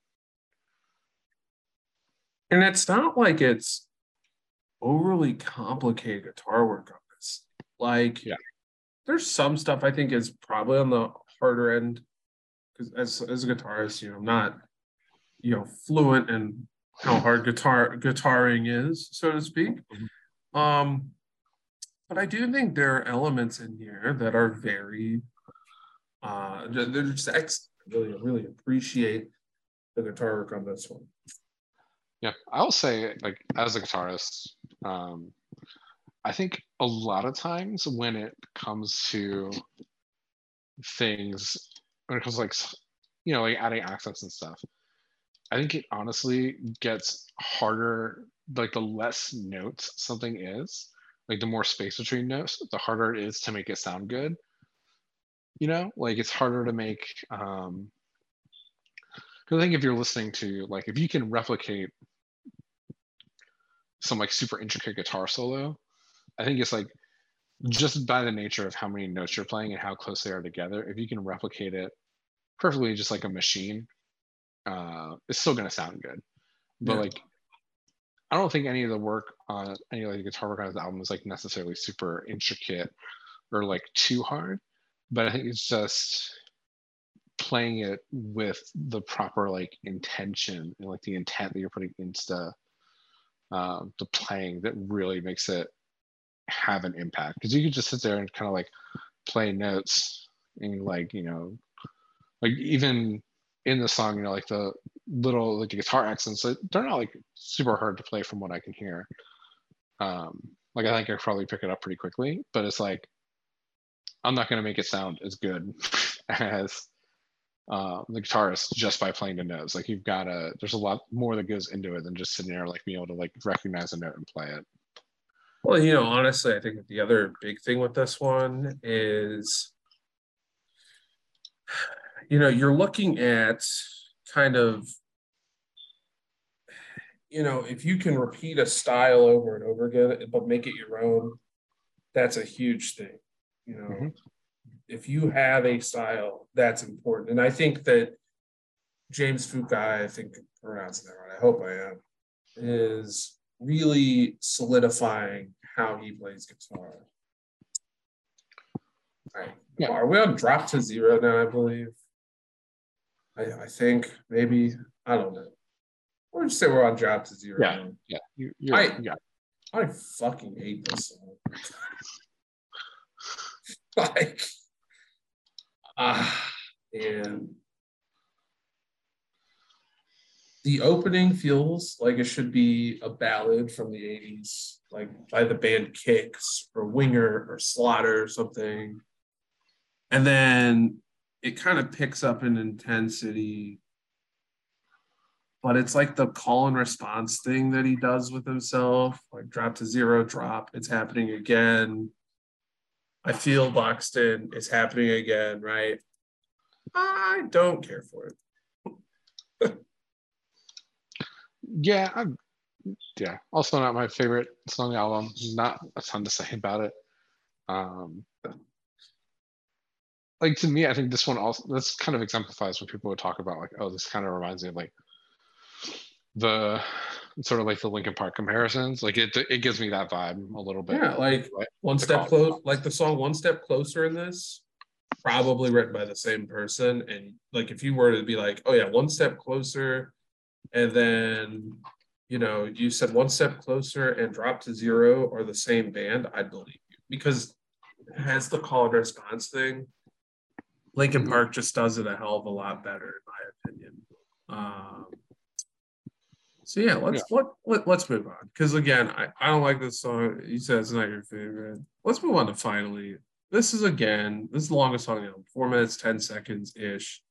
[SPEAKER 2] And it's not like it's overly complicated guitar work on this. Like,
[SPEAKER 3] yeah,
[SPEAKER 2] there's some stuff I think is probably on the harder end because as as a guitarist, you know, I'm not you know fluent in how hard guitar guitaring is, so to speak. Mm-hmm. Um, but I do think there are elements in here that are very uh they're just excellent. I really, really appreciate the guitar work on this one.
[SPEAKER 3] Yeah, I'll say like as a guitarist, um, I think a lot of times when it comes to things, when it comes to like, you know, like adding accents and stuff, I think it honestly gets harder. Like the less notes something is, like the more space between notes, the harder it is to make it sound good. You know, like it's harder to make. Um, because I think if you're listening to like if you can replicate some like super intricate guitar solo, I think it's like just by the nature of how many notes you're playing and how close they are together, if you can replicate it perfectly just like a machine, uh, it's still gonna sound good. But yeah. like I don't think any of the work on any of the guitar work on this album is like necessarily super intricate or like too hard. But I think it's just playing it with the proper like intention and like the intent that you're putting into um, the playing that really makes it have an impact. Because you could just sit there and kind of like play notes and like, you know, like even in the song, you know, like the little like the guitar accents, they're not like super hard to play from what I can hear. Um, like I think I could probably pick it up pretty quickly, but it's like I'm not gonna make it sound as good as uh, the guitarist just by playing the notes. Like you've gotta, there's a lot more that goes into it than just sitting there like being able to like recognize a note and play it.
[SPEAKER 2] Well, you know, honestly, I think the other big thing with this one is, you know, you're looking at kind of, you know, if you can repeat a style over and over again, but make it your own, that's a huge thing. You know, mm-hmm. If you have a style, that's important. And I think that James Fukai, I think I'm pronouncing that right, I hope I am, is really solidifying how he plays guitar. All right. Yeah. Are we on Drop to Zero now, I believe? I, I think maybe, I don't know. Or just say we're on Drop to Zero.
[SPEAKER 3] Yeah,
[SPEAKER 2] now.
[SPEAKER 3] yeah. You, you're,
[SPEAKER 2] I,
[SPEAKER 3] yeah.
[SPEAKER 2] I fucking hate this song. Like, ah, and the opening feels like it should be a ballad from the eighties, like by the band Kicks or Winger or Slaughter or something. And then it kind of picks up in intensity, but it's like the call and response thing that he does with himself, like drop to zero, drop, it's happening again. I feel boxed in, it's happening again, right? I don't care for it.
[SPEAKER 3] Yeah, I'm, yeah. Also, not my favorite song on the album. Not a ton to say about it. Um, like to me, I think this one also this kind of exemplifies when people would talk about like, oh, this kind of reminds me of like the sort of like the Linkin Park comparisons. Like it, it gives me that vibe a little bit.
[SPEAKER 2] Yeah, like
[SPEAKER 3] right?
[SPEAKER 2] one
[SPEAKER 3] The
[SPEAKER 2] step
[SPEAKER 3] call-
[SPEAKER 2] close, like the song "One Step Closer" in this, probably written by the same person. And like, if you were to be like, "Oh yeah, one step closer," and then you know you said "One Step Closer" and "Drop to Zero" are the same band, I'd believe you because it has the call and response thing. Linkin
[SPEAKER 3] Mhm.
[SPEAKER 2] Park just does it a hell of a lot better, in my opinion. Um, so yeah, let's
[SPEAKER 3] Yeah.
[SPEAKER 2] let, let let's move on because again, I, I don't like this song. You said it's not your favorite. Let's move on to Finally. This is again, this is the longest song, you know, four minutes, ten seconds ish.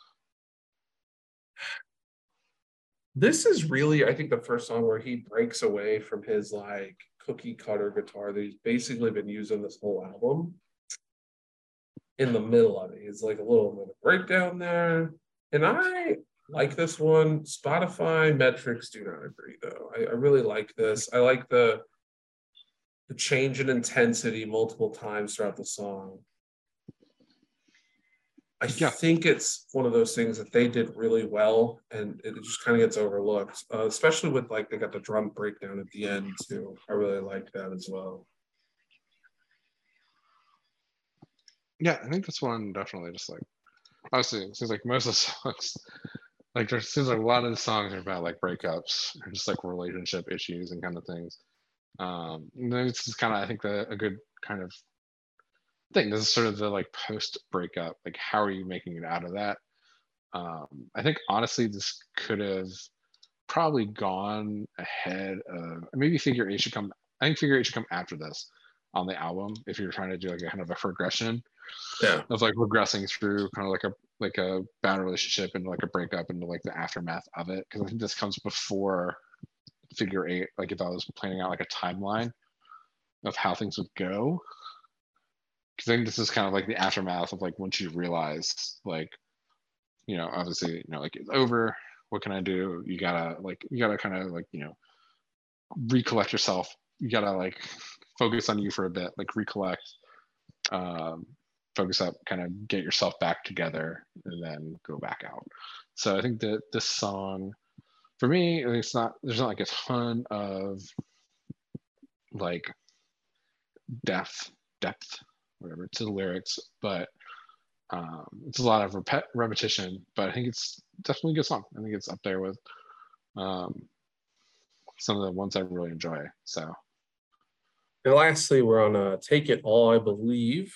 [SPEAKER 2] This is really, I think, the first song where he breaks away from his like cookie cutter guitar that he's basically been using this whole album. In the middle of it, it's like a little bit of breakdown there, and I like this one. Spotify metrics do not agree, though. I, I really like this. I like the the change in intensity multiple times throughout the song. I
[SPEAKER 3] Yeah.
[SPEAKER 2] think it's one of those things that they did really well, and it just kind of gets overlooked, uh, especially with like they got the drum breakdown at the end too. I really like that as well.
[SPEAKER 3] Yeah, I think this one definitely just like obviously it seems like most of the songs like there seems like a lot of the songs are about like breakups or just like relationship issues and kind of things. Um, and then this is kind of I think the, a good kind of thing. This is sort of the like post breakup. Like how are you making it out of that? Um, I think honestly this could have probably gone ahead of maybe Figure Eight should come. I think Figure Eight should come after this on the album if you're trying to do like a kind of a progression
[SPEAKER 2] Yeah,
[SPEAKER 3] of like regressing through kind of like a like a bad relationship and like a breakup and like the aftermath of it because I think this comes before Figure Eight. Like if I was planning out like a timeline of how things would go, because I think this is kind of like the aftermath of like once you realize like you know obviously you know like it's over. What can I do? You gotta like you gotta kind of like you know recollect yourself. You gotta like focus on you for a bit, like recollect, um, focus up, kind of get yourself back together, and then go back out. So I think that this song, for me, it's not. There's not like a ton of like depth, depth, whatever to the lyrics, but um, it's a lot of repet- repetition. But I think it's definitely a good song. I think it's up there with um, some of the ones I really enjoy. So.
[SPEAKER 2] and lastly, we're on uh, "Take It All," I believe.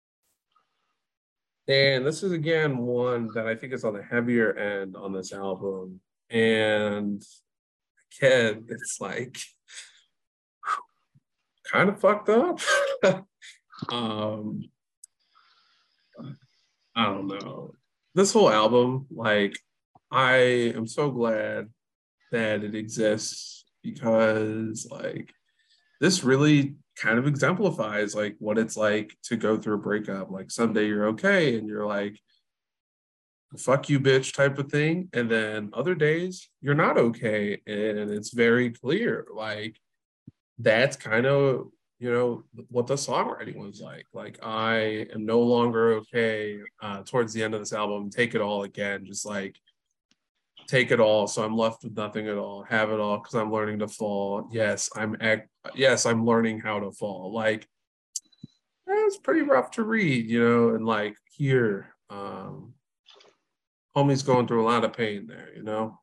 [SPEAKER 2] And this is again one that I think is on the heavier end on this album. And again, it's like kind of fucked up. um, I don't know. This whole album, like, I am so glad that it exists because, like, this really kind of exemplifies like what it's like to go through a breakup. Like someday you're okay and you're like, fuck you, bitch type of thing. And then other days you're not okay. And it's very clear. Like that's kind of, you know, what the songwriting was like. Like I am no longer okay uh, towards the end of this album. Take it all again. Just like take it all. So I'm left with nothing at all. Have it all because I'm learning to fall. Yes, I'm act- yes, I'm learning how to fall. Like it's pretty rough to read, you know, and like here, um, homie's going through a lot of pain there, you know.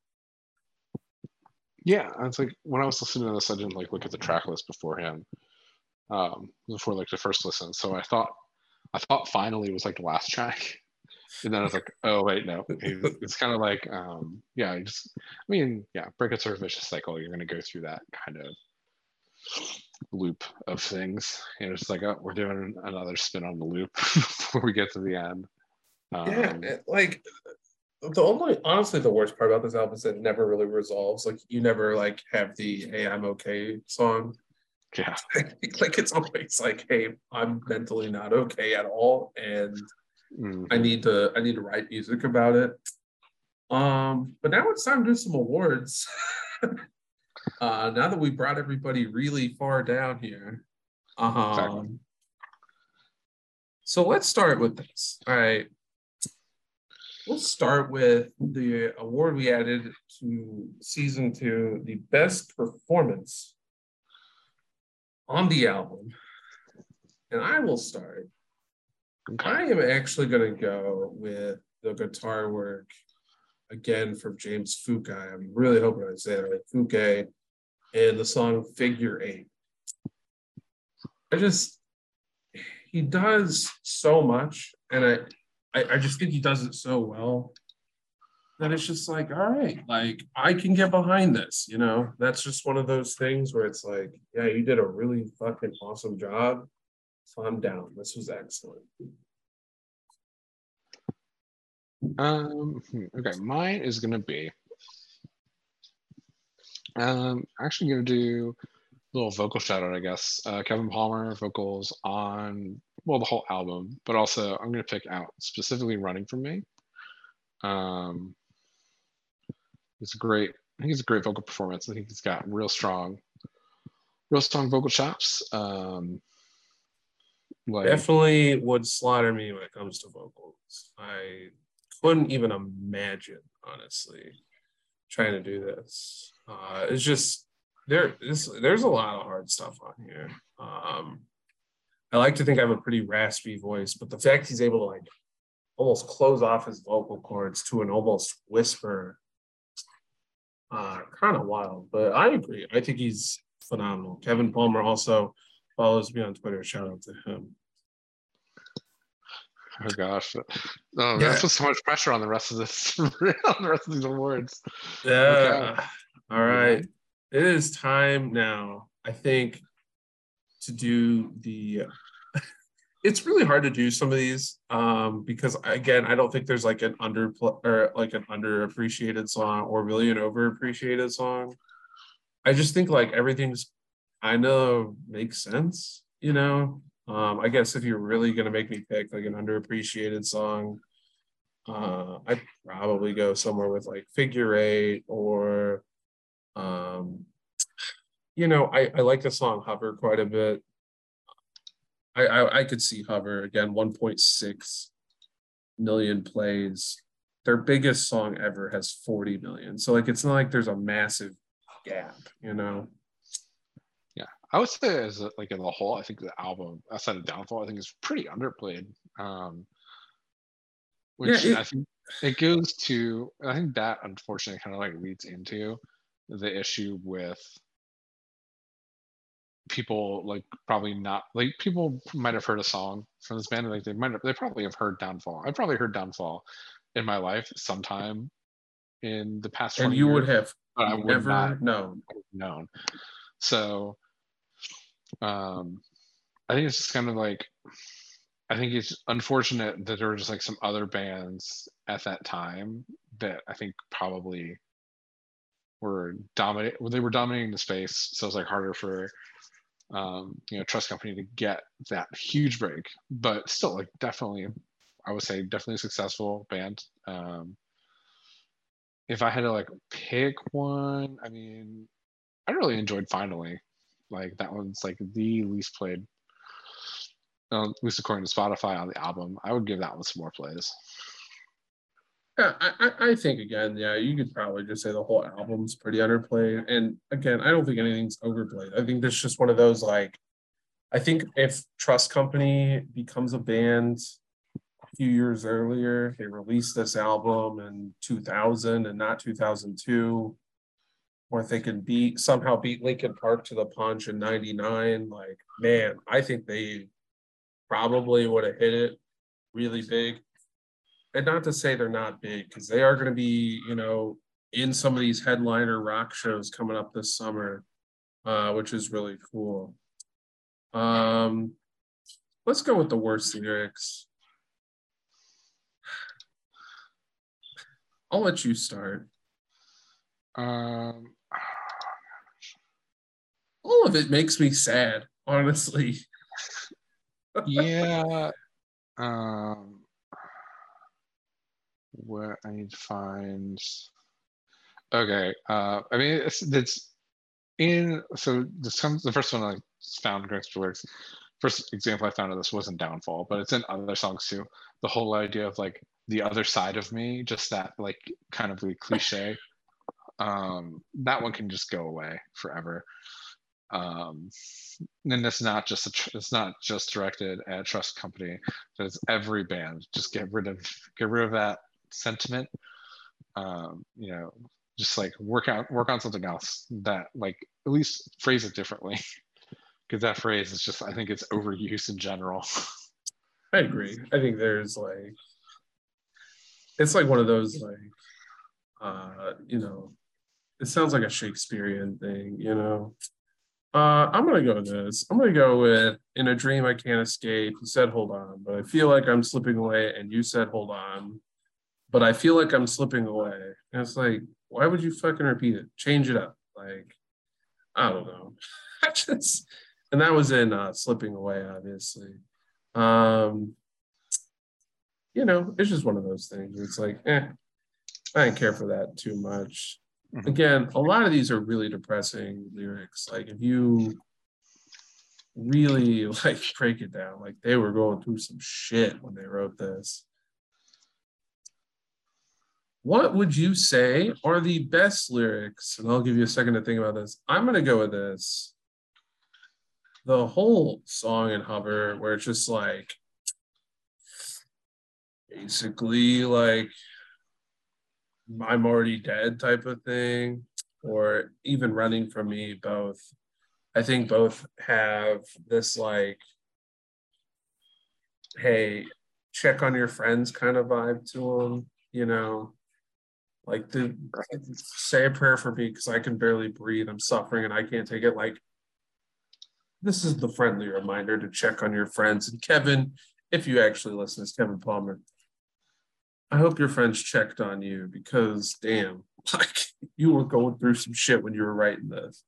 [SPEAKER 3] Yeah, it's like when I was listening to this, I didn't like look at the track list beforehand, um, before like the first listen. So I thought I thought finally was like the last track. And then I was like, oh wait, no. It's, it's kind of like, um, yeah, I just I mean, yeah, break a sort of vicious cycle. You're gonna go through that kind of loop of things. And it's like, oh, we're doing another spin on the loop before we get to the end. Um,
[SPEAKER 2] yeah, like the only honestly the worst part about this album is it never really resolves. Like you never like have the "Hey, I'm okay" song.
[SPEAKER 3] yeah.
[SPEAKER 2] Like it's always like, "Hey, I'm mentally not okay at all, and
[SPEAKER 3] Mm-hmm.
[SPEAKER 2] I need to I need to write music about it." Um, but now it's time to do some awards. uh, now that we brought everybody really far down here. Um,
[SPEAKER 3] Exactly.
[SPEAKER 2] So let's start with this. All right. We'll start with the award we added to season two, the best performance on the album. And I will start.
[SPEAKER 3] Okay.
[SPEAKER 2] I am actually going to go with the guitar work again from James Fukai. I'm really hoping I say it right. Fukai and the song Figure Eight. I just, he does so much. And I, I, I just think he does it so well that it's just like, all right, like I can get behind this, you know? That's just one of those things where it's like, yeah, you did a really fucking awesome job. So I'm down. This was excellent.
[SPEAKER 3] Um, okay, mine is gonna be um actually gonna do a little vocal shout out, I guess. Uh, Kevin Palmer vocals on well the whole album, but also I'm gonna pick out specifically Running From Me. Um, it's a great. I think it's a great vocal performance. I think he's got real strong, real strong vocal chops. Um, like
[SPEAKER 2] Definitely would slaughter me when it comes to vocals. I couldn't even imagine, honestly, trying to do this. Uh, it's just there. This, there's a lot of hard stuff on here. Um, I like to think I have a pretty raspy voice, but the fact he's able to like almost close off his vocal cords to an almost whisper, uh, kind of wild. But I agree. I think he's phenomenal. Kevin Palmer also follows me on Twitter. Shout out to him.
[SPEAKER 3] oh gosh, oh,
[SPEAKER 2] Yeah.
[SPEAKER 3] that's put so much pressure on the rest of this, on the rest of these awards.
[SPEAKER 2] Yeah.
[SPEAKER 3] Okay.
[SPEAKER 2] All right. It is time now, I think, to do the. It's really hard to do some of these um, because, again, I don't think there's like an under or like an underappreciated song or really an overappreciated song. I just think like everything's kind of makes sense, you know. Um, I guess if you're really gonna make me pick like an underappreciated song, uh, I'd probably go somewhere with like Figure Eight or, um, you know, I, I like the song Hover quite a bit. I, I, I could see Hover again, one point six million plays. Their biggest song ever has forty million. So like it's not like there's a massive gap, you know.
[SPEAKER 3] Yeah, I would say as a, like in the whole, I think the album outside of Downfall, I think is pretty underplayed. Um, which
[SPEAKER 2] Yeah, it,
[SPEAKER 3] I think it goes to. I think that unfortunately kind of like leads into the issue with people like probably not like people might have heard a song from this band, like they might have, they probably have heard Downfall. I've probably heard Downfall in my life sometime in the past
[SPEAKER 2] and
[SPEAKER 3] twenty
[SPEAKER 2] you
[SPEAKER 3] years,
[SPEAKER 2] would have
[SPEAKER 3] but I would
[SPEAKER 2] never
[SPEAKER 3] not
[SPEAKER 2] known.
[SPEAKER 3] have known. So um I think it's just kind of like, I think it's unfortunate that there were just like some other bands at that time that I think probably were dominate well, they were dominating the space, so it's like harder for um you know Trust Company to get that huge break, but still like definitely I would say definitely a successful band. Um if I had to like pick one, I mean I really enjoyed Finally. Like that one's like the least played, um, at least according to Spotify, on the album. I would give that one some more plays.
[SPEAKER 2] Yeah, I, I I think again, yeah, you could probably just say the whole album's pretty underplayed. And again, I don't think anything's overplayed. I think there's just one of those like, I think if Trust Company becomes a band a few years earlier, they released this album in two thousand and not two thousand two, or if they can beat somehow beat Linkin Park to the punch in ninety-nine, like man, I think they probably would have hit it really big. And not to say they're not big, because they are going to be, you know, in some of these headliner rock shows coming up this summer, uh, which is really cool. Um, let's go with the worst lyrics. I'll let you start.
[SPEAKER 3] Um,
[SPEAKER 2] All of it makes me sad, honestly.
[SPEAKER 3] yeah. Um, what I need to find. Okay. Uh, I mean, it's, it's in. So the some the first one I found gangster lyrics. First example I found of this wasn't Downfall, but it's in other songs too. The whole idea of like the other side of me, just that like kind of like cliche. Um, that one can just go away forever. Um, and it's not just a tr- it's not just directed at Trust Company. It's every band. Just get rid of get rid of that sentiment. Um, you know, just like work out work on something else that like at least phrase it differently. Because that phrase is just I think it's overused in general.
[SPEAKER 2] I agree. I think there's like it's like one of those like uh, you know, it sounds like a Shakespearean thing, you know. Uh, I'm gonna go with this. I'm gonna go with "In a Dream I Can't Escape." You said "Hold on," but I feel like I'm slipping away, and you said "Hold on," but I feel like I'm slipping away. And it's like, why would you fucking repeat it? Change it up. Like, I don't know. I just, and that was in uh, "Slipping Away," obviously. Um, you know, it's just one of those things where it's like, eh, I didn't care for that too much.
[SPEAKER 3] Mhm.
[SPEAKER 2] Again, a lot of these are really depressing lyrics. Like if you really like break it down, like they were going through some shit when they wrote this. What would you say are the best lyrics? And I'll give you a second to think about this. I'm gonna go with this. The whole song in Hover, where it's just like basically like I'm already dead type of thing, or even Running From Me, both. I think both have this like, hey, check on your friends kind of vibe to them, you know, like to say a prayer for me because I can barely breathe. I'm suffering and I can't take it. Like, this is the friendly reminder to check on your friends. And Kevin, if you actually listen, it's Kevin Palmer. I hope your friends checked on you because damn, like you were going through some shit when you were writing this.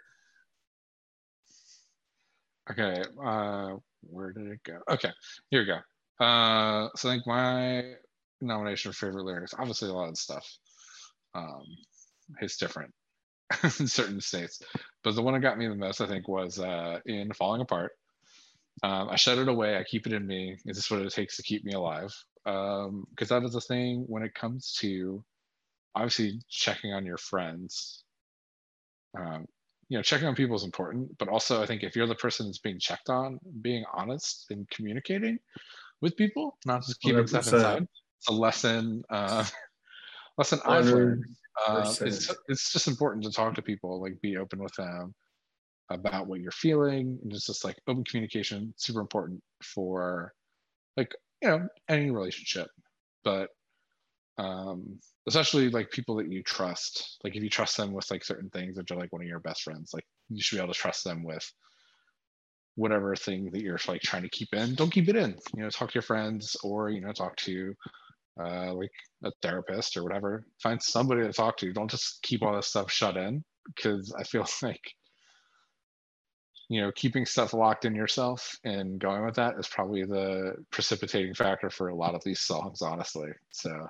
[SPEAKER 3] Okay, uh, where did it go? Okay, here we go. Uh, so I think my nomination for favorite lyrics, obviously a lot of stuff. Um, it's different in certain states, but the one that got me the most, I think, was uh, in Falling Apart. Um, I shut it away. I keep it in me. Is this what it takes to keep me alive? Because um, that is the thing when it comes to obviously checking on your friends. Um, you know, checking on people is important, but also I think if you're the person that's being checked on, being honest and communicating with people, not just keeping stuff
[SPEAKER 2] one hundred percent.
[SPEAKER 3] inside. It's a lesson, uh, lesson I've learned. Uh, it's
[SPEAKER 2] one hundred percent.
[SPEAKER 3] it's just important to talk to people, like be open with them about what you're feeling, and it's just like open communication, super important for like you know any relationship, but um especially like people that you trust, like if you trust them with like certain things that are like one of your best friends, like you should be able to trust them with whatever thing that you're like trying to keep in. Don't keep it in, you know, talk to your friends, or you know talk to uh like a therapist or whatever. Find somebody to talk to. Don't just keep all this stuff shut in, because I feel like you know keeping stuff locked in yourself and going with that is probably the precipitating factor for a lot of these songs, honestly. So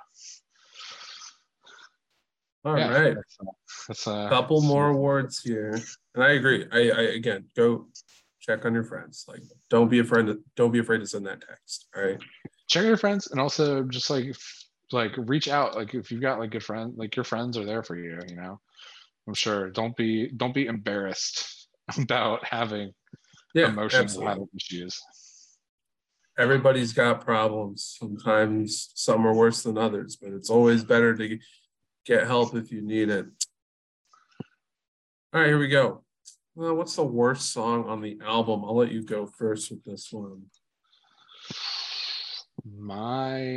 [SPEAKER 2] All
[SPEAKER 3] yeah,
[SPEAKER 2] right.
[SPEAKER 3] that's uh, that's, uh,
[SPEAKER 2] Couple
[SPEAKER 3] that's
[SPEAKER 2] more awards here. And I agree. I, I again go check on your friends. Like don't be afraid to don't be afraid to send that text. All right.
[SPEAKER 3] check your friends, and also just like f- like reach out, like if you've got like good friends, like your friends are there for you, you know. I'm sure don't be don't be embarrassed about having
[SPEAKER 2] Yeah,
[SPEAKER 3] emotional
[SPEAKER 2] absolutely.
[SPEAKER 3] habit issues.
[SPEAKER 2] Everybody's got problems. Sometimes some are worse than others, but it's always better to get help if you need it. All right, here we go. Well, what's the worst song on the album? I'll let you go first with this one.
[SPEAKER 3] My,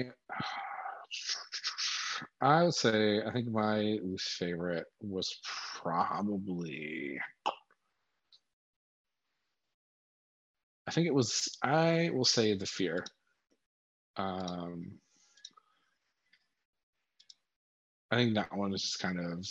[SPEAKER 3] I would say, I think my least favorite was probably, I think it was, I will say The Fear. Um, I think that one is just kind of,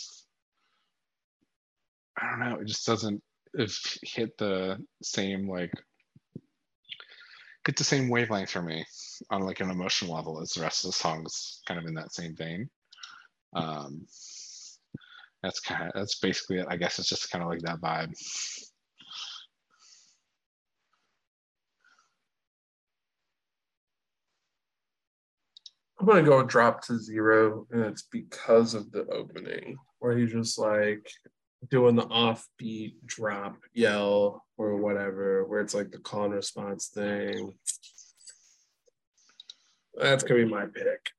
[SPEAKER 3] I don't know, it just doesn't if hit the same like hit the same wavelength for me on like an emotional level as the rest of the songs, kind of in that same vein. Um, that's kind of that's basically it. I guess it's just kind of like that vibe.
[SPEAKER 2] I'm gonna go drop to zero, and it's because of the opening, where he's just like doing the offbeat drop yell or whatever, where it's like the call and response thing. That's gonna be my pick.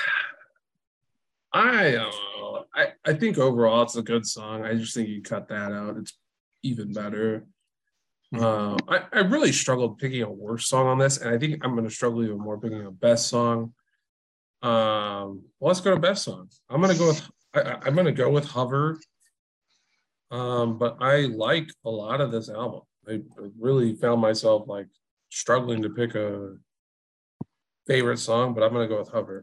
[SPEAKER 2] I don't know. I, I think overall it's a good song. I just think you cut that out. It's even better. Uh, I, I really struggled picking a worse song on this, and I think I'm going to struggle even more picking a best song. Um, well, let's go to best song. I'm going to go with I, I'm going to go with Hover. Um, but I like a lot of this album. I, I really found myself like struggling to pick a favorite song, but I'm going to go with Hover.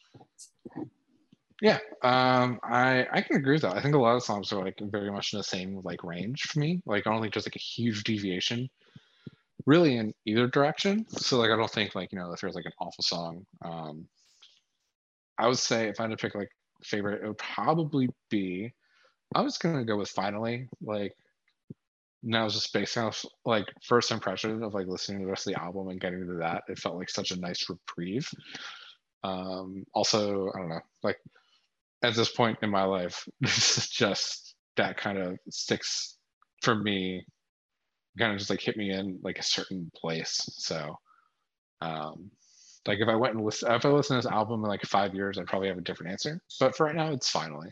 [SPEAKER 3] Yeah, um, I I can agree with that. I think a lot of songs are like very much in the same like range for me. Like I don't think there's like a huge deviation, really, in either direction. So like I don't think like you know if there's like an awful song. Um, I would say if I had to pick like favorite, it would probably be. I was gonna go with Finally. Like now it's just based off like first impression of like listening to the rest of the album and getting to that. It felt like such a nice reprieve. Um, also, I don't know, like at this point in my life, this is just that kind of sticks for me, kind of just like hit me in like a certain place. So, um, like if I went and listen, if I listen to this album in like five years, I'd probably have a different answer. But for right now, it's Finally.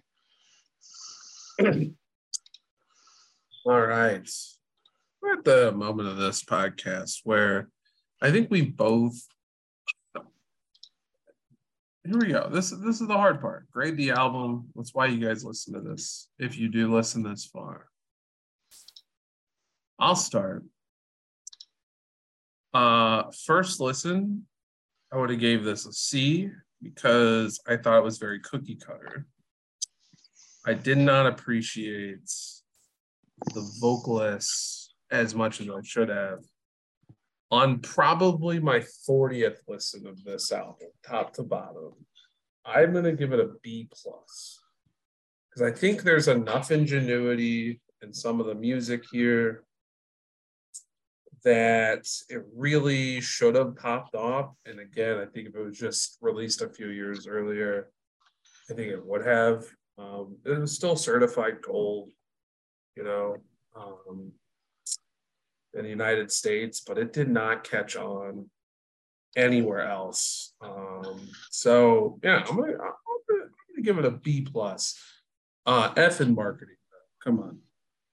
[SPEAKER 2] All right. We're at the moment of this podcast where I think we both. Here we go. This this is the hard part. Grade the album. That's why you guys listen to this. If you do listen this far, I'll start. Uh, first listen, I would have gave this a C because I thought it was very cookie cutter. I did not appreciate the vocalists as much as I should have. On probably my fortieth listen of this album, top to bottom, I'm going to give it a B plus because I think there's enough ingenuity in some of the music here that it really should have popped off. And again, I think if it was just released a few years earlier, I think it would have. Um, it was still certified gold, you know, um, in the United States, but it did not catch on anywhere else. Um, so yeah, I'm gonna, I'm gonna, I'm gonna give it a B plus. Uh, F in marketing, though. Come on.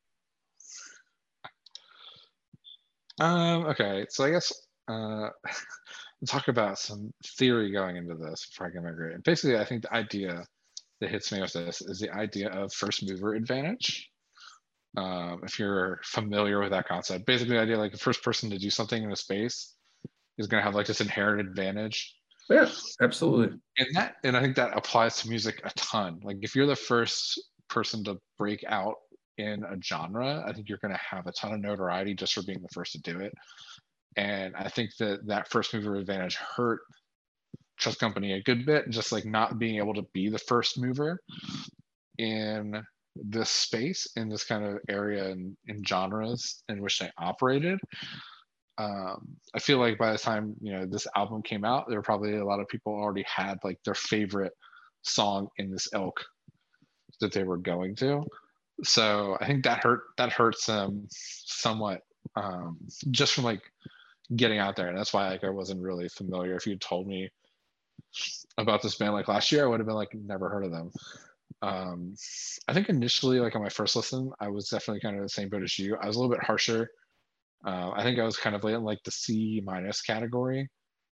[SPEAKER 3] Um, okay, so I guess uh, we'll talk about some theory going into this before I get my grade. Basically, I think the idea that hits me with this is the idea of first mover advantage. Um, if you're familiar with that concept, basically the idea like the first person to do something in a space is going to have like this inherent advantage.
[SPEAKER 2] Yeah, absolutely.
[SPEAKER 3] And that, and I think that applies to music a ton. Like if you're the first person to break out in a genre, I think you're going to have a ton of notoriety just for being the first to do it. And I think that that first mover advantage hurt Trust Company a good bit, just like not being able to be the first mover in this space, in this kind of area and in, in genres in which they operated. Um, I feel like by the time you know this album came out, there were probably a lot of people already had like their favorite song in this ilk that they were going to. So I think that hurt that hurts them somewhat, um, just from like getting out there. And that's why like I wasn't really familiar. If you told me about this band like last year, I would have been like never heard of them. Um, I think initially, like on my first listen, I was definitely kind of the same boat as you. I was a little bit harsher. Uh, I think I was kind of in like the C minus category.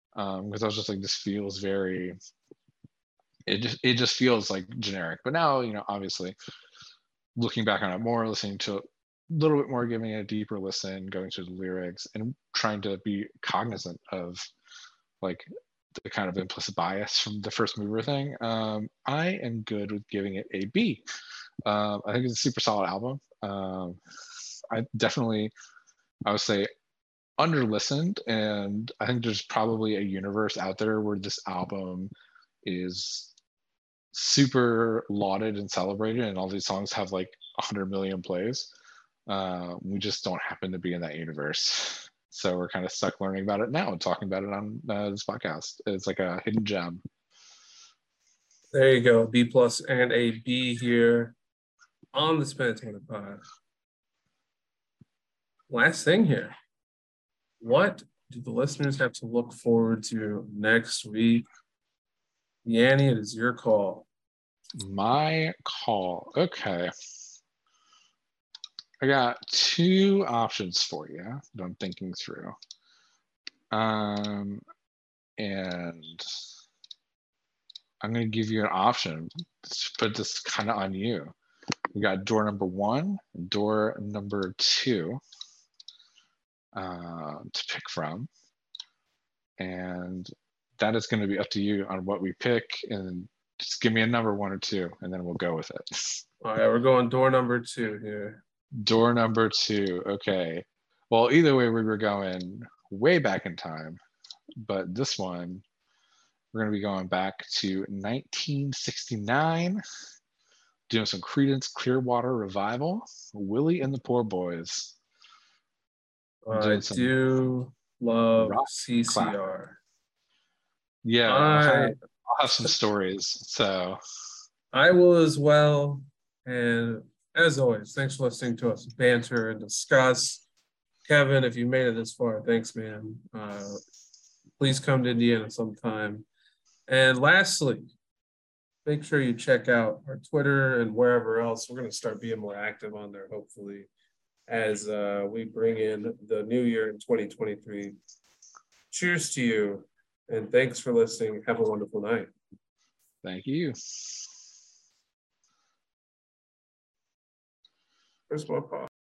[SPEAKER 3] Um, because I was just like, this feels very, it just it just feels like generic. But now, you know, obviously looking back on it more, listening to it a little bit more, giving it a deeper listen, going through the lyrics and trying to be cognizant of like the kind of implicit bias from the first mover thing. Um, I am good with giving it a B. Um, I think it's a super solid album. Um, I definitely, I would say, under listened, and I think there's probably a universe out there where this album is super lauded and celebrated, and all these songs have like one hundred million plays. Uh, we just don't happen to be in that universe. So we're kind of stuck learning about it now and talking about it on uh, this podcast. It's like a hidden gem.
[SPEAKER 2] There you go, B plus and a B here on the Spin Entertainment Pod. Last thing here. What do the listeners have to look forward to next week? Yanni, it is your call.
[SPEAKER 3] My call. Okay. I got two options for you that I'm thinking through. Um, and I'm going to give you an option, but this kind of on you. We got door number one, door number two uh, to pick from. And that is going to be up to you on what we pick. And just give me a number, one or two, and then we'll go with it.
[SPEAKER 2] All right, we're going door number two here.
[SPEAKER 3] Door number two. Okay. Well, either way, we were going way back in time, but this one, we're going to be going back to nineteen sixty-nine, doing some Creedence Clearwater Revival, Willie and the Poor Boys.
[SPEAKER 2] I do love C C R.
[SPEAKER 3] Clap. Yeah,
[SPEAKER 2] I,
[SPEAKER 3] I'll, have, I'll have some stories. So
[SPEAKER 2] I will as well. And as always, thanks for listening to us banter and discuss. Kevin, if you made it this far, thanks, man. Uh, please come to Indiana sometime. And lastly, make sure you check out our Twitter and wherever else. We're going to start being more active on there, hopefully, as uh, we bring in the new year in twenty twenty-three. Cheers to you, and thanks for listening. Have a wonderful night.
[SPEAKER 3] Thank you.
[SPEAKER 2] Where's my pause?